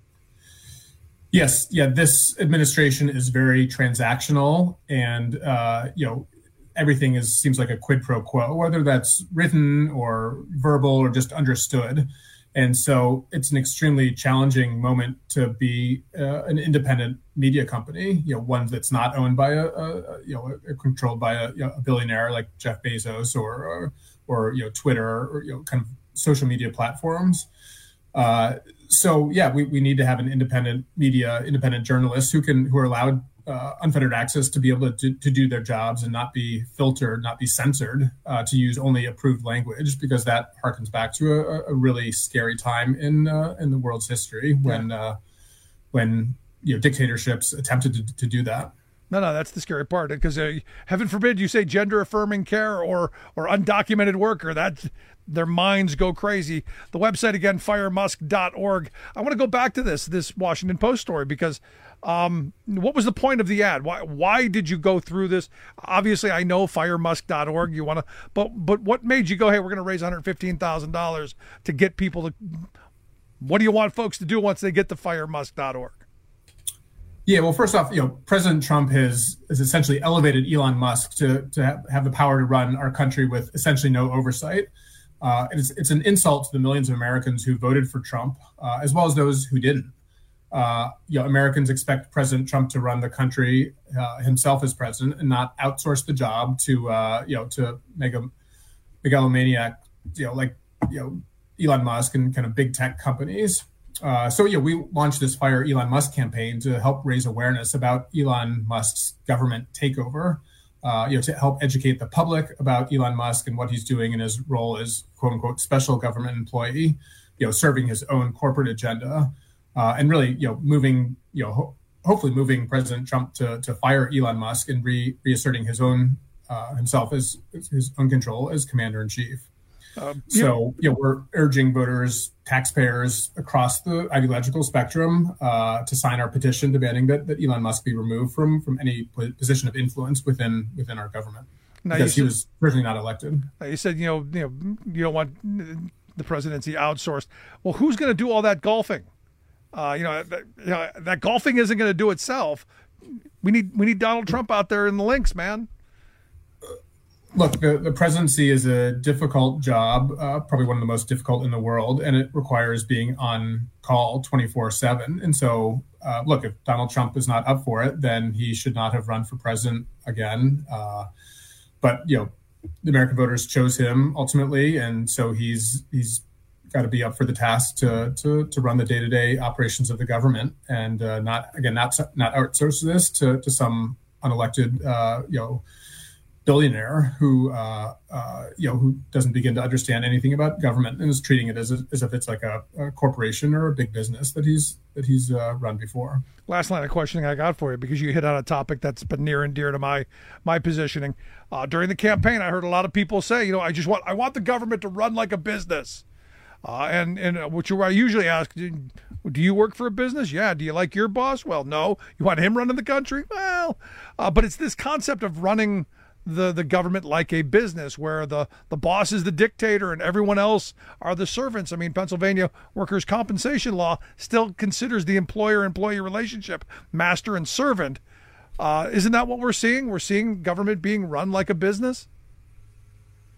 Yes, yeah, this administration is very transactional, and uh, you know, everything is seems like a quid pro quo, whether that's written or verbal or just understood. And so it's an extremely challenging moment to be uh, an independent media company, you know, one that's not owned by a, a you know, controlled by a, you know, a billionaire like Jeff Bezos or, or, or, you know, Twitter or, you know, kind of social media platforms. Uh, so, yeah, we, we need to have an independent media, independent journalists who can, who are allowed uh, unfettered access to be able to, to do their jobs and not be filtered, not be censored, uh, to use only approved language, because that harkens back to a, a really scary time in uh, in the world's history when uh, when you know dictatorships attempted to, to do that. No, no, that's the scary part, because uh, heaven forbid you say gender affirming care or or undocumented worker. That their minds go crazy. The website again, fire musk dot org. I want to go back to this this Washington Post story, because um, what was the point of the ad? Why why did you go through this? Obviously, I know fire musk dot org. You want to, but but what made you go, hey, we're going to raise one hundred fifteen thousand dollars to get people to? What do you want folks to do once they get to fire musk dot org? Yeah, well, first off, you know, President Trump has, has essentially elevated Elon Musk to to have, have the power to run our country with essentially no oversight. Uh, it's it's an insult to the millions of Americans who voted for Trump, uh, as well as those who didn't. Uh, you know, Americans expect President Trump to run the country uh, himself as president and not outsource the job to uh, you know to mega megalomaniac, you know, like you know Elon Musk and kind of big tech companies. Uh, so, yeah, we launched this Fire Elon Musk campaign to help raise awareness about Elon Musk's government takeover, uh, you know, to help educate the public about Elon Musk and what he's doing in his role as, quote unquote, special government employee, you know, serving his own corporate agenda, uh, and really, you know, moving, you know, ho- hopefully moving President Trump to to fire Elon Musk and re- reasserting his own uh, himself as his own control as commander in chief. Um, so, you know, we're urging voters, taxpayers across the ideological spectrum uh, to sign our petition demanding that, that Elon Musk be removed from from any position of influence within within our government, now because he said, was originally not elected. You said, you know, you know, you don't want the presidency outsourced. Well, who's going to do all that golfing? Uh, you know, that, you know, that golfing isn't going to do itself. We need we need Donald Trump out there in the links, man. Look, the, the presidency is a difficult job, uh, probably one of the most difficult in the world, and it requires being on call twenty-four seven. And so, uh, look, if Donald Trump is not up for it, then he should not have run for president again. Uh, but, you know, the American voters chose him ultimately, and so he's he's got to be up for the task to to to run the day-to-day operations of the government, and uh, not, again, not not outsource this to, to some unelected, uh, you know, billionaire who, uh, uh, you know, who doesn't begin to understand anything about government and is treating it as, a, as if it's like a, a corporation or a big business that he's that he's uh, run before. Last line of questioning I got for you, because you hit on a topic that's been near and dear to my my positioning. Uh, during the campaign, I heard a lot of people say, you know, I just want I want the government to run like a business. Uh, and and which I usually ask, do you work for a business? Yeah. Do you like your boss? Well, no. You want him running the country? Well, uh, but it's this concept of running the the government like a business, where the the boss is the dictator and everyone else are the servants. I mean, Pennsylvania workers' compensation law still considers the employer-employee relationship master and servant. Uh, isn't that what we're seeing? We're seeing government being run like a business?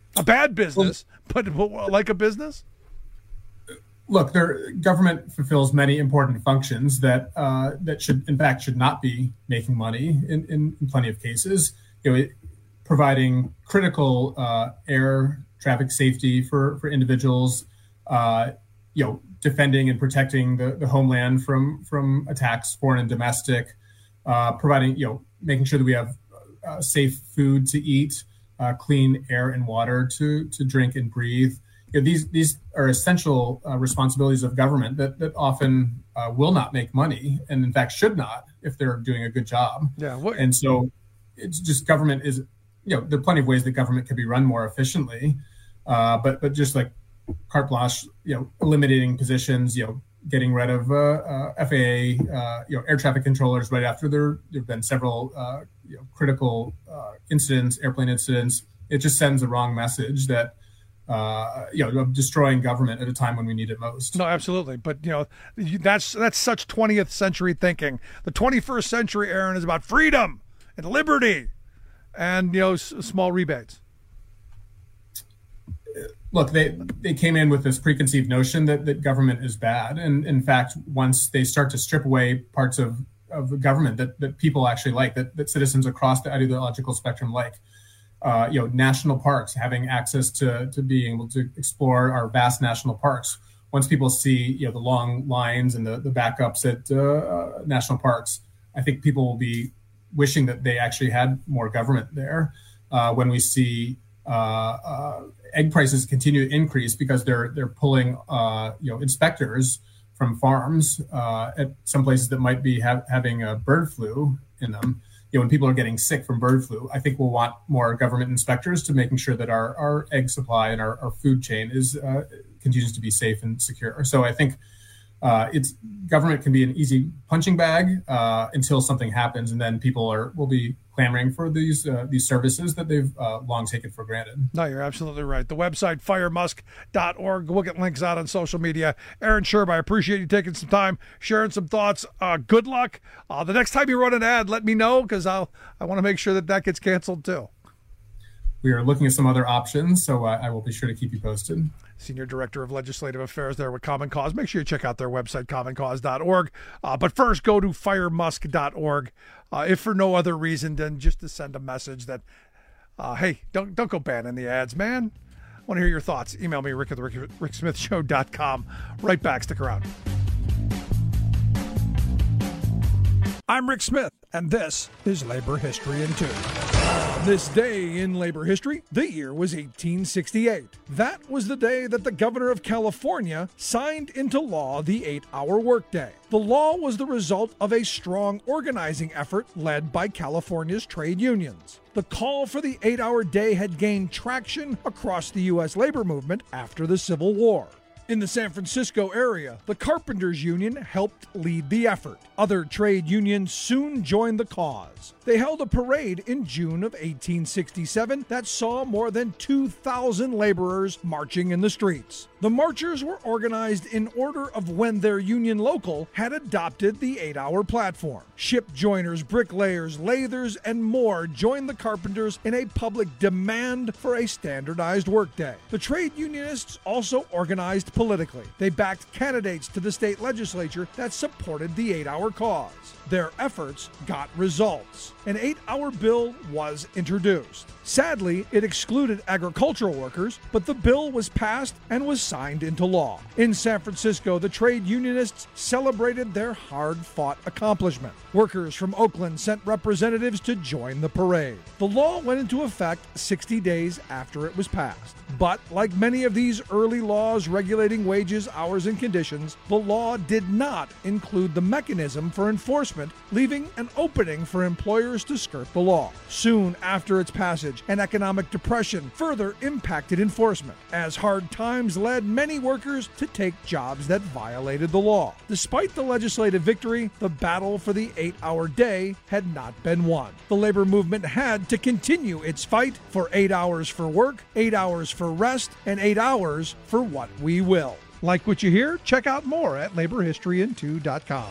A bad business, well, but, but like a business? Look, their government fulfills many important functions that uh, that should, in fact, should not be making money in, in, in plenty of cases. You know, it, providing critical uh, air traffic safety for for individuals, uh, you know, defending and protecting the, the homeland from from attacks, foreign and domestic, uh, providing, you know, making sure that we have uh, safe food to eat, uh, clean air and water to to drink and breathe. You know, these these are essential uh, responsibilities of government that that often uh, will not make money, and in fact should not if they're doing a good job. Yeah. What- and so it's just government is, you know, there are plenty of ways that government can be run more efficiently, uh, but but just like carte blanche, you know, eliminating positions, you know, getting rid of uh, uh, F A A, uh, you know, air traffic controllers right after there there've been several uh, you know, critical uh, incidents, airplane incidents. It just sends the wrong message that. Uh, you know, destroying government at a time when we need it most. No, absolutely. But, you know, that's that's such twentieth century thinking. The twenty-first century, Aaron, is about freedom and liberty and, you know, s- small rebates. Look, they they came in with this preconceived notion that, that government is bad. And in fact, once they start to strip away parts of, of the government that, that people actually like, that, that citizens across the ideological spectrum like, Uh, you know, national parks, having access to to being able to explore our vast national parks. Once people see, you know, the long lines and the, the backups at uh, national parks, I think people will be wishing that they actually had more government there. Uh, when we see uh, uh, egg prices continue to increase because they're they're pulling, uh, you know, inspectors from farms uh, at some places that might be ha- having a bird flu in them. You know, when people are getting sick from bird flu, I think we'll want more government inspectors to making sure that our, our egg supply and our, our food chain is uh, continues to be safe and secure. So I think uh, it's government can be an easy punching bag uh, until something happens, and then people are will be clamoring for these uh, these services that they've uh, long taken for granted. No, you're absolutely right. The website, fire musk dot org. We'll get links out on social media. Aaron Sherb, I appreciate you taking some time, sharing some thoughts. Uh, good luck. Uh, the next time you run an ad, let me know, because I'll I want to make sure that that gets canceled too. We are looking at some other options, so uh, I will be sure to keep you posted. Senior Director of Legislative Affairs there with Common Cause. Make sure you check out their website, common cause dot org. Uh, but first, go to fire musk dot org, uh, if for no other reason than just to send a message that, uh, hey, don't don't go banning the ads, man. I want to hear your thoughts. Email me, rick at the rick smith show dot com. Right back. Stick around. I'm Rick Smith, and this is Labor History in Two. This day in labor history, the year was eighteen sixty-eight. That was the day that the governor of California signed into law the eight-hour workday. The law was the result of a strong organizing effort led by California's trade unions. The call for the eight-hour day had gained traction across the U S labor movement after the Civil War. In the San Francisco area, the Carpenters Union helped lead the effort. Other trade unions soon joined the cause. They held a parade in June of eighteen sixty-seven that saw more than two thousand laborers marching in the streets. The marchers were organized in order of when their union local had adopted the eight-hour platform. Ship joiners, bricklayers, lathers, and more joined the carpenters in a public demand for a standardized workday. The trade unionists also organized politically. They backed candidates to the state legislature that supported the eight-hour cause. Their efforts got results. An eight-hour bill was introduced. Sadly, it excluded agricultural workers, but the bill was passed and was signed into law. In San Francisco, the trade unionists celebrated their hard-fought accomplishment. Workers from Oakland sent representatives to join the parade. The law went into effect sixty days after it was passed. But like many of these early laws regulating wages, hours, and conditions, the law did not include the mechanism for enforcement, leaving an opening for employers to skirt the law. Soon after its passage, an economic depression further impacted enforcement, as hard times led many workers to take jobs that violated the law. Despite the legislative victory, the battle for the eight-hour day had not been won. The labor movement had to continue its fight for eight hours for work, eight hours for rest, and eight hours for what we will. Like what you hear? Check out more at labor history in two dot com.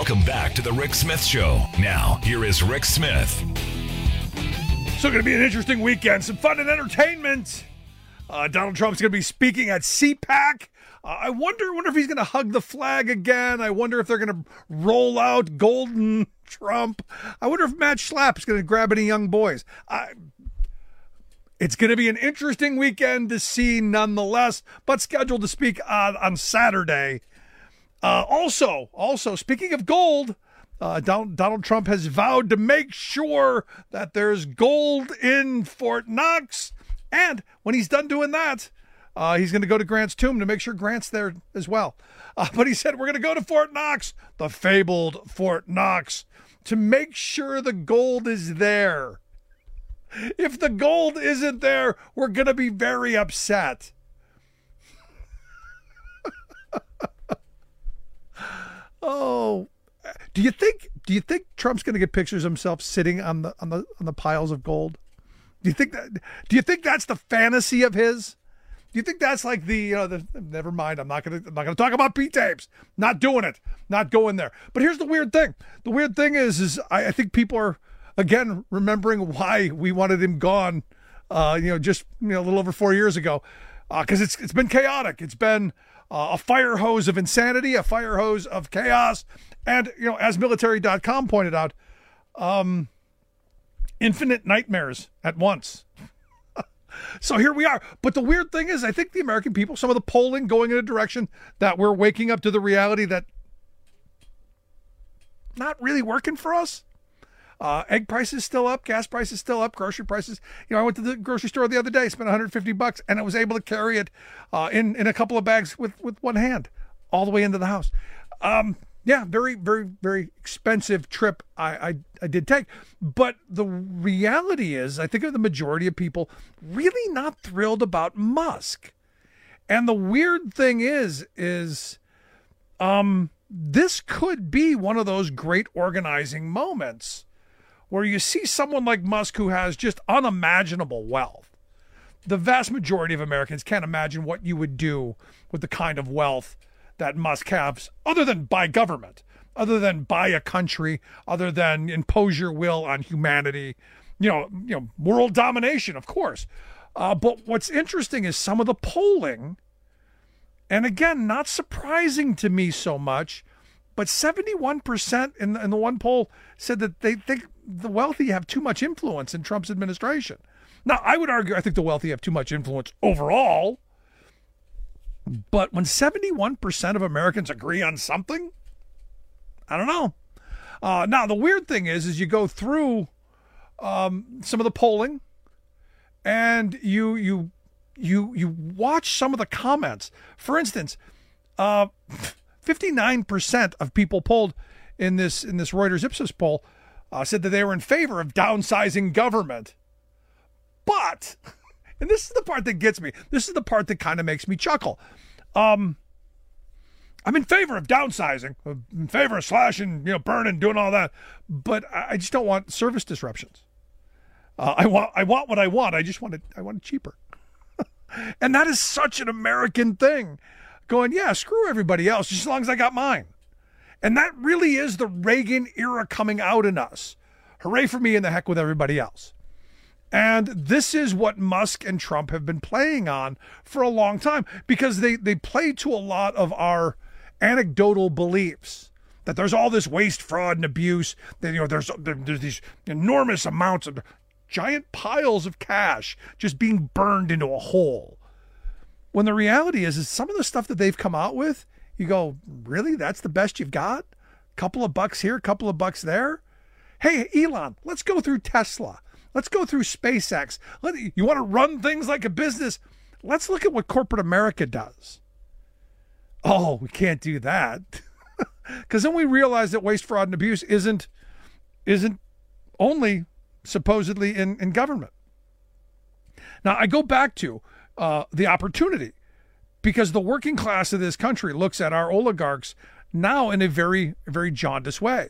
Welcome back to the Rick Smith Show. Now, here is Rick Smith. So going to be an interesting weekend. Some fun and entertainment. Uh, Donald Trump's going to be speaking at CPAC. Uh, I wonder, wonder if he's going to hug the flag again. I wonder if they're going to roll out Golden Trump. I wonder if Matt Schlapp's going to grab any young boys. I, it's going to be an interesting weekend to see nonetheless, but scheduled to speak on, on Saturday. Uh, also, also, speaking of gold, uh, Donald, Donald Trump has vowed to make sure that there's gold in Fort Knox. And when he's done doing that, uh, he's going to go to Grant's tomb to make sure Grant's there as well. Uh, but he said, we're going to go to Fort Knox, the fabled Fort Knox, to make sure the gold is there. If the gold isn't there, we're going to be very upset. Oh, do you think, do you think Trump's going to get pictures of himself sitting on the, on the, on the piles of gold? Do you think that? Do you think that's the fantasy of his? Do you think that's like the, you know, the, never mind. I'm not gonna, I'm not gonna talk about P-tapes. Not doing it. Not going there. But here's the weird thing. The weird thing is, is I, I think people are again remembering why we wanted him gone. Uh, you know, just you know, a little over four years ago, because uh, it's it's been chaotic. It's been uh, a fire hose of insanity, a fire hose of chaos, and you know, as military dot com pointed out, um. infinite nightmares at once. So here we are. But the weird thing is, I think the American people, some of the polling going in a direction that we're waking up to the reality that not really working for us. Uh, egg prices still up, gas prices still up, grocery prices. You know, I went to the grocery store the other day, spent one hundred fifty bucks, and I was able to carry it uh, in, in a couple of bags with, with one hand all the way into the house. Um, Yeah, very, very, very expensive trip I, I I did take. But the reality is, I think of the majority of people really not thrilled about Musk. And the weird thing is, is um, this could be one of those great organizing moments where you see someone like Musk who has just unimaginable wealth. The vast majority of Americans can't imagine what you would do with the kind of wealth that Musk has, other than buy government, other than buy a country, other than impose your will on humanity, you know, you know, world domination, of course. Uh, but what's interesting is some of the polling, and again, not surprising to me so much, but seventy-one percent in the, in the one poll said that they think the wealthy have too much influence in Trump's administration. Now, I would argue I think the wealthy have too much influence overall. But when seventy-one percent of Americans agree on something, I don't know. Uh, now, the weird thing is, is you go through um, some of the polling and you you you you watch some of the comments. For instance, uh, fifty-nine percent of people polled in this in this Reuters Ipsos poll uh, said that they were in favor of downsizing government. But... and this is the part that gets me. This is the part that kind of makes me chuckle. Um, I'm in favor of downsizing, I'm in favor of slashing, you know, burning, doing all that. But I just don't want service disruptions. Uh, I want, I want what I want. I just want it. I want it cheaper. And that is such an American thing. Going, yeah, screw everybody else, just as long as I got mine. And that really is the Reagan era coming out in us. Hooray for me and the heck with everybody else. And this is what Musk and Trump have been playing on for a long time, because they, they play to a lot of our anecdotal beliefs that there's all this waste, fraud, and abuse. That, you know, there's there's these enormous amounts of giant piles of cash just being burned into a hole. When the reality is, is some of the stuff that they've come out with, you go, really? That's the best you've got? Couple of bucks here, couple of bucks there? Hey, Elon, let's go through Tesla. Let's go through SpaceX. Let, you want to run things like a business? Let's look at what corporate America does. Oh, we can't do that. Because then we realize that waste, fraud, and abuse isn't, isn't only supposedly in, in government. Now, I go back to uh, the opportunity, because the working class of this country looks at our oligarchs now in a very, very jaundiced way.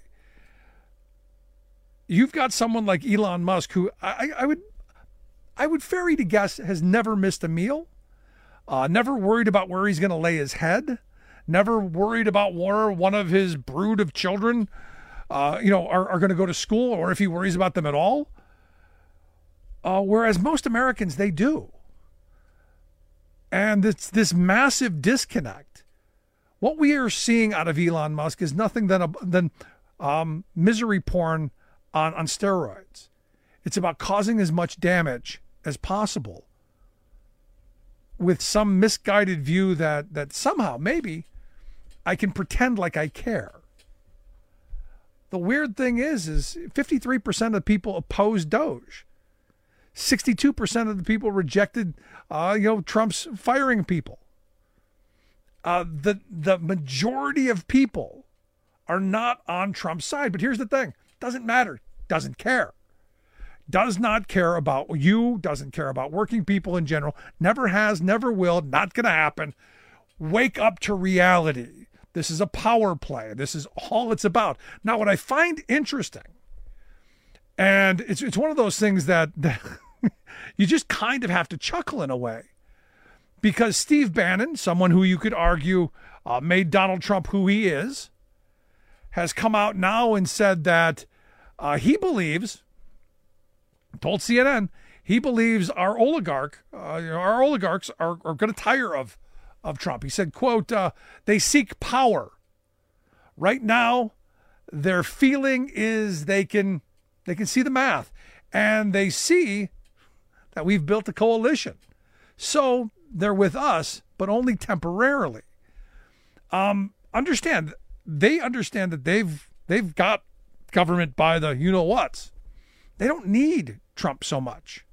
You've got someone like Elon Musk, who I, I would I would ferry to guess has never missed a meal, uh, never worried about where he's going to lay his head, never worried about where one of his brood of children, uh, you know, are, are going to go to school, or if he worries about them at all. Uh, whereas most Americans, they do. And it's this massive disconnect. What we are seeing out of Elon Musk is nothing than, a, than um, misery porn on, on steroids. It's about causing as much damage as possible with some misguided view that, that somehow, maybe, I can pretend like I care. The weird thing is, is fifty-three percent of people oppose Doge. sixty-two percent of the people rejected, uh, you know, Trump's firing people. Uh, the the majority of people are not on Trump's side. But here's the thing. Doesn't matter. Doesn't care. Does not care about you. Doesn't care about working people in general. Never has, never will. Not going to happen. Wake up to reality. This is a power play. This is all it's about. Now, what I find interesting, and it's it's one of those things that, that you just kind of have to chuckle in a way, because Steve Bannon, someone who you could argue uh, made Donald Trump who he is, has come out now and said that uh, he believes, told C N N, he believes our oligarch, uh, you know, our oligarchs are, are going to tire of, of Trump. He said, quote, uh, they seek power. Right now, their feeling is they can they can see the math, and they see that we've built a coalition. So they're with us, but only temporarily. Um, understand, they understand that they've they've got government by the you-know-whats. They don't need Trump so much.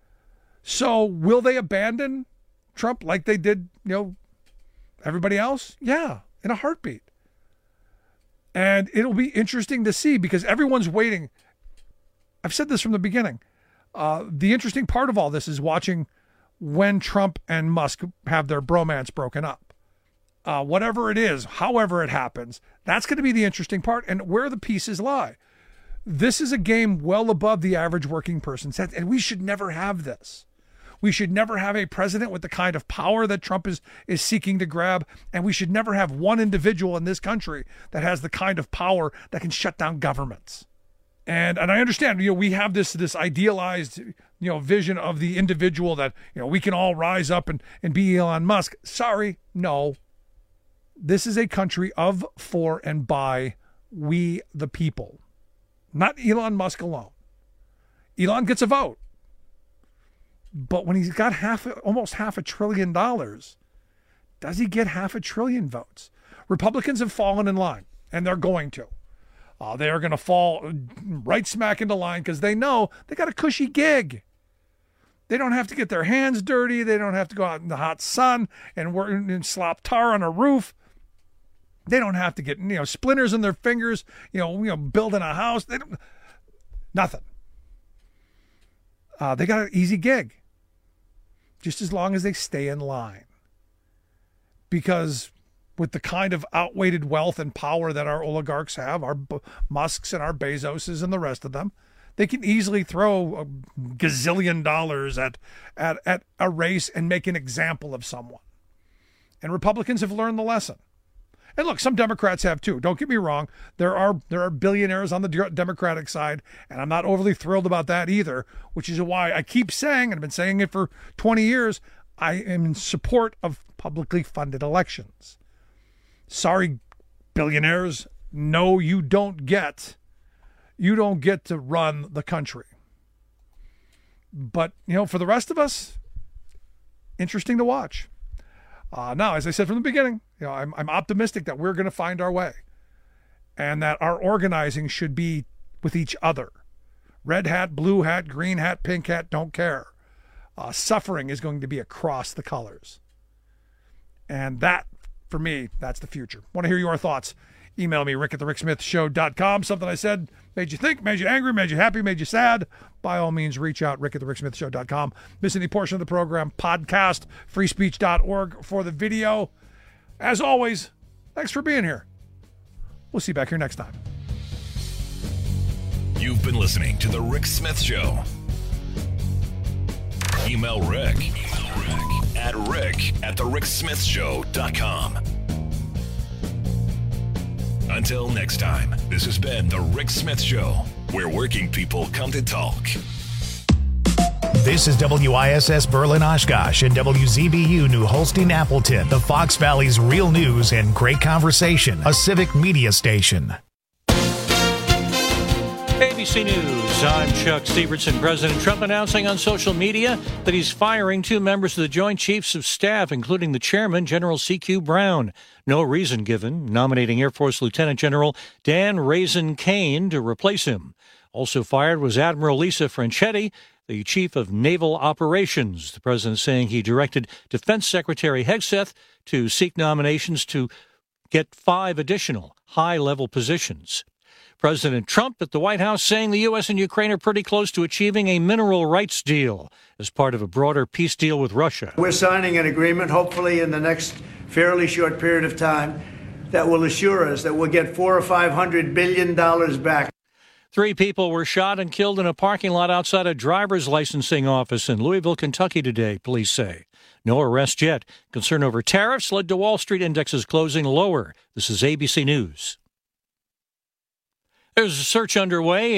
So will they abandon Trump like they did, you know, everybody else? Yeah, in a heartbeat. And it'll be interesting to see, because everyone's waiting. I've said this from the beginning. Uh, the interesting part of all this is watching when Trump and Musk have their bromance broken up. Uh, whatever it is, however it happens, that's going to be the interesting part, and where the pieces lie. This is a game well above the average working person's head, and we should never have this. We should never have a president with the kind of power that Trump is, is seeking to grab, and we should never have one individual in this country that has the kind of power that can shut down governments. And and I understand, you know, we have this this idealized, you know, vision of the individual that, you know, we can all rise up and, and be Elon Musk. Sorry, no. This is a country of, for, and by we the people. Not Elon Musk alone. Elon gets a vote. But when he's got half, almost half a trillion dollars, does he get half a trillion votes? Republicans have fallen in line, and they're going to. Uh, they are going to fall right smack into line because they know they got a cushy gig. They don't have to get their hands dirty. They don't have to go out in the hot sun and work and slop tar on a roof. They don't have to get, you know, splinters in their fingers, you know, you know, building a house. They don't, nothing. Uh, they got an easy gig, just as long as they stay in line. Because with the kind of outweighed wealth and power that our oligarchs have, our B- Musks and our Bezoses and the rest of them, they can easily throw a gazillion dollars at, at, at a race and make an example of someone. And Republicans have learned the lesson. And look, some Democrats have too. Don't get me wrong. There are there are billionaires on the Democratic side, and I'm not overly thrilled about that either, which is why I keep saying, and I've been saying it for twenty years, I am in support of publicly funded elections. Sorry, billionaires. No, you don't get, you don't get to run the country. But, you know, for the rest of us, interesting to watch. Uh, now, as I said from the beginning, you know, I'm, I'm optimistic that we're going to find our way, and that our organizing should be with each other. Red hat, blue hat, green hat, pink hat, don't care. Uh, suffering is going to be across the colors. And that, for me, that's the future. Want to hear your thoughts? Email me, rick at the rick smith show dot com. Something I said made you think, made you angry, made you happy, made you sad. By all means, reach out, rick at the rick smith show dot com. Miss any portion of the program, podcast, free speech dot org for the video. As always, thanks for being here. We'll see you back here next time. You've been listening to The Rick Smith Show. Email Rick, Email Rick. at rick at the rick smith show dot com. Until next time, this has been The Rick Smith Show, where working people come to talk. This is W I S S Berlin Oshkosh and W Z B U New Holstein Appleton, the Fox Valley's real news and great conversation, a civic media station. A B C News, I'm Chuck Stevenson. President Trump announcing on social media that he's firing two members of the Joint Chiefs of Staff, including the chairman, General C Q Brown. No reason given, nominating Air Force Lieutenant General Dan Raisin Kane to replace him. Also fired was Admiral Lisa Franchetti, the Chief of Naval Operations. The president saying he directed Defense Secretary Hegseth to seek nominations to get five additional high-level positions. President Trump at the White House saying the U S and Ukraine are pretty close to achieving a mineral rights deal as part of a broader peace deal with Russia. We're signing an agreement, hopefully in the next fairly short period of time, that will assure us that we'll get four or five hundred billion dollars back. Three people were shot and killed in a parking lot outside a driver's licensing office in Louisville, Kentucky today, police say. No arrest yet. Concern over tariffs led to Wall Street indexes closing lower. This is A B C News. There's a search underway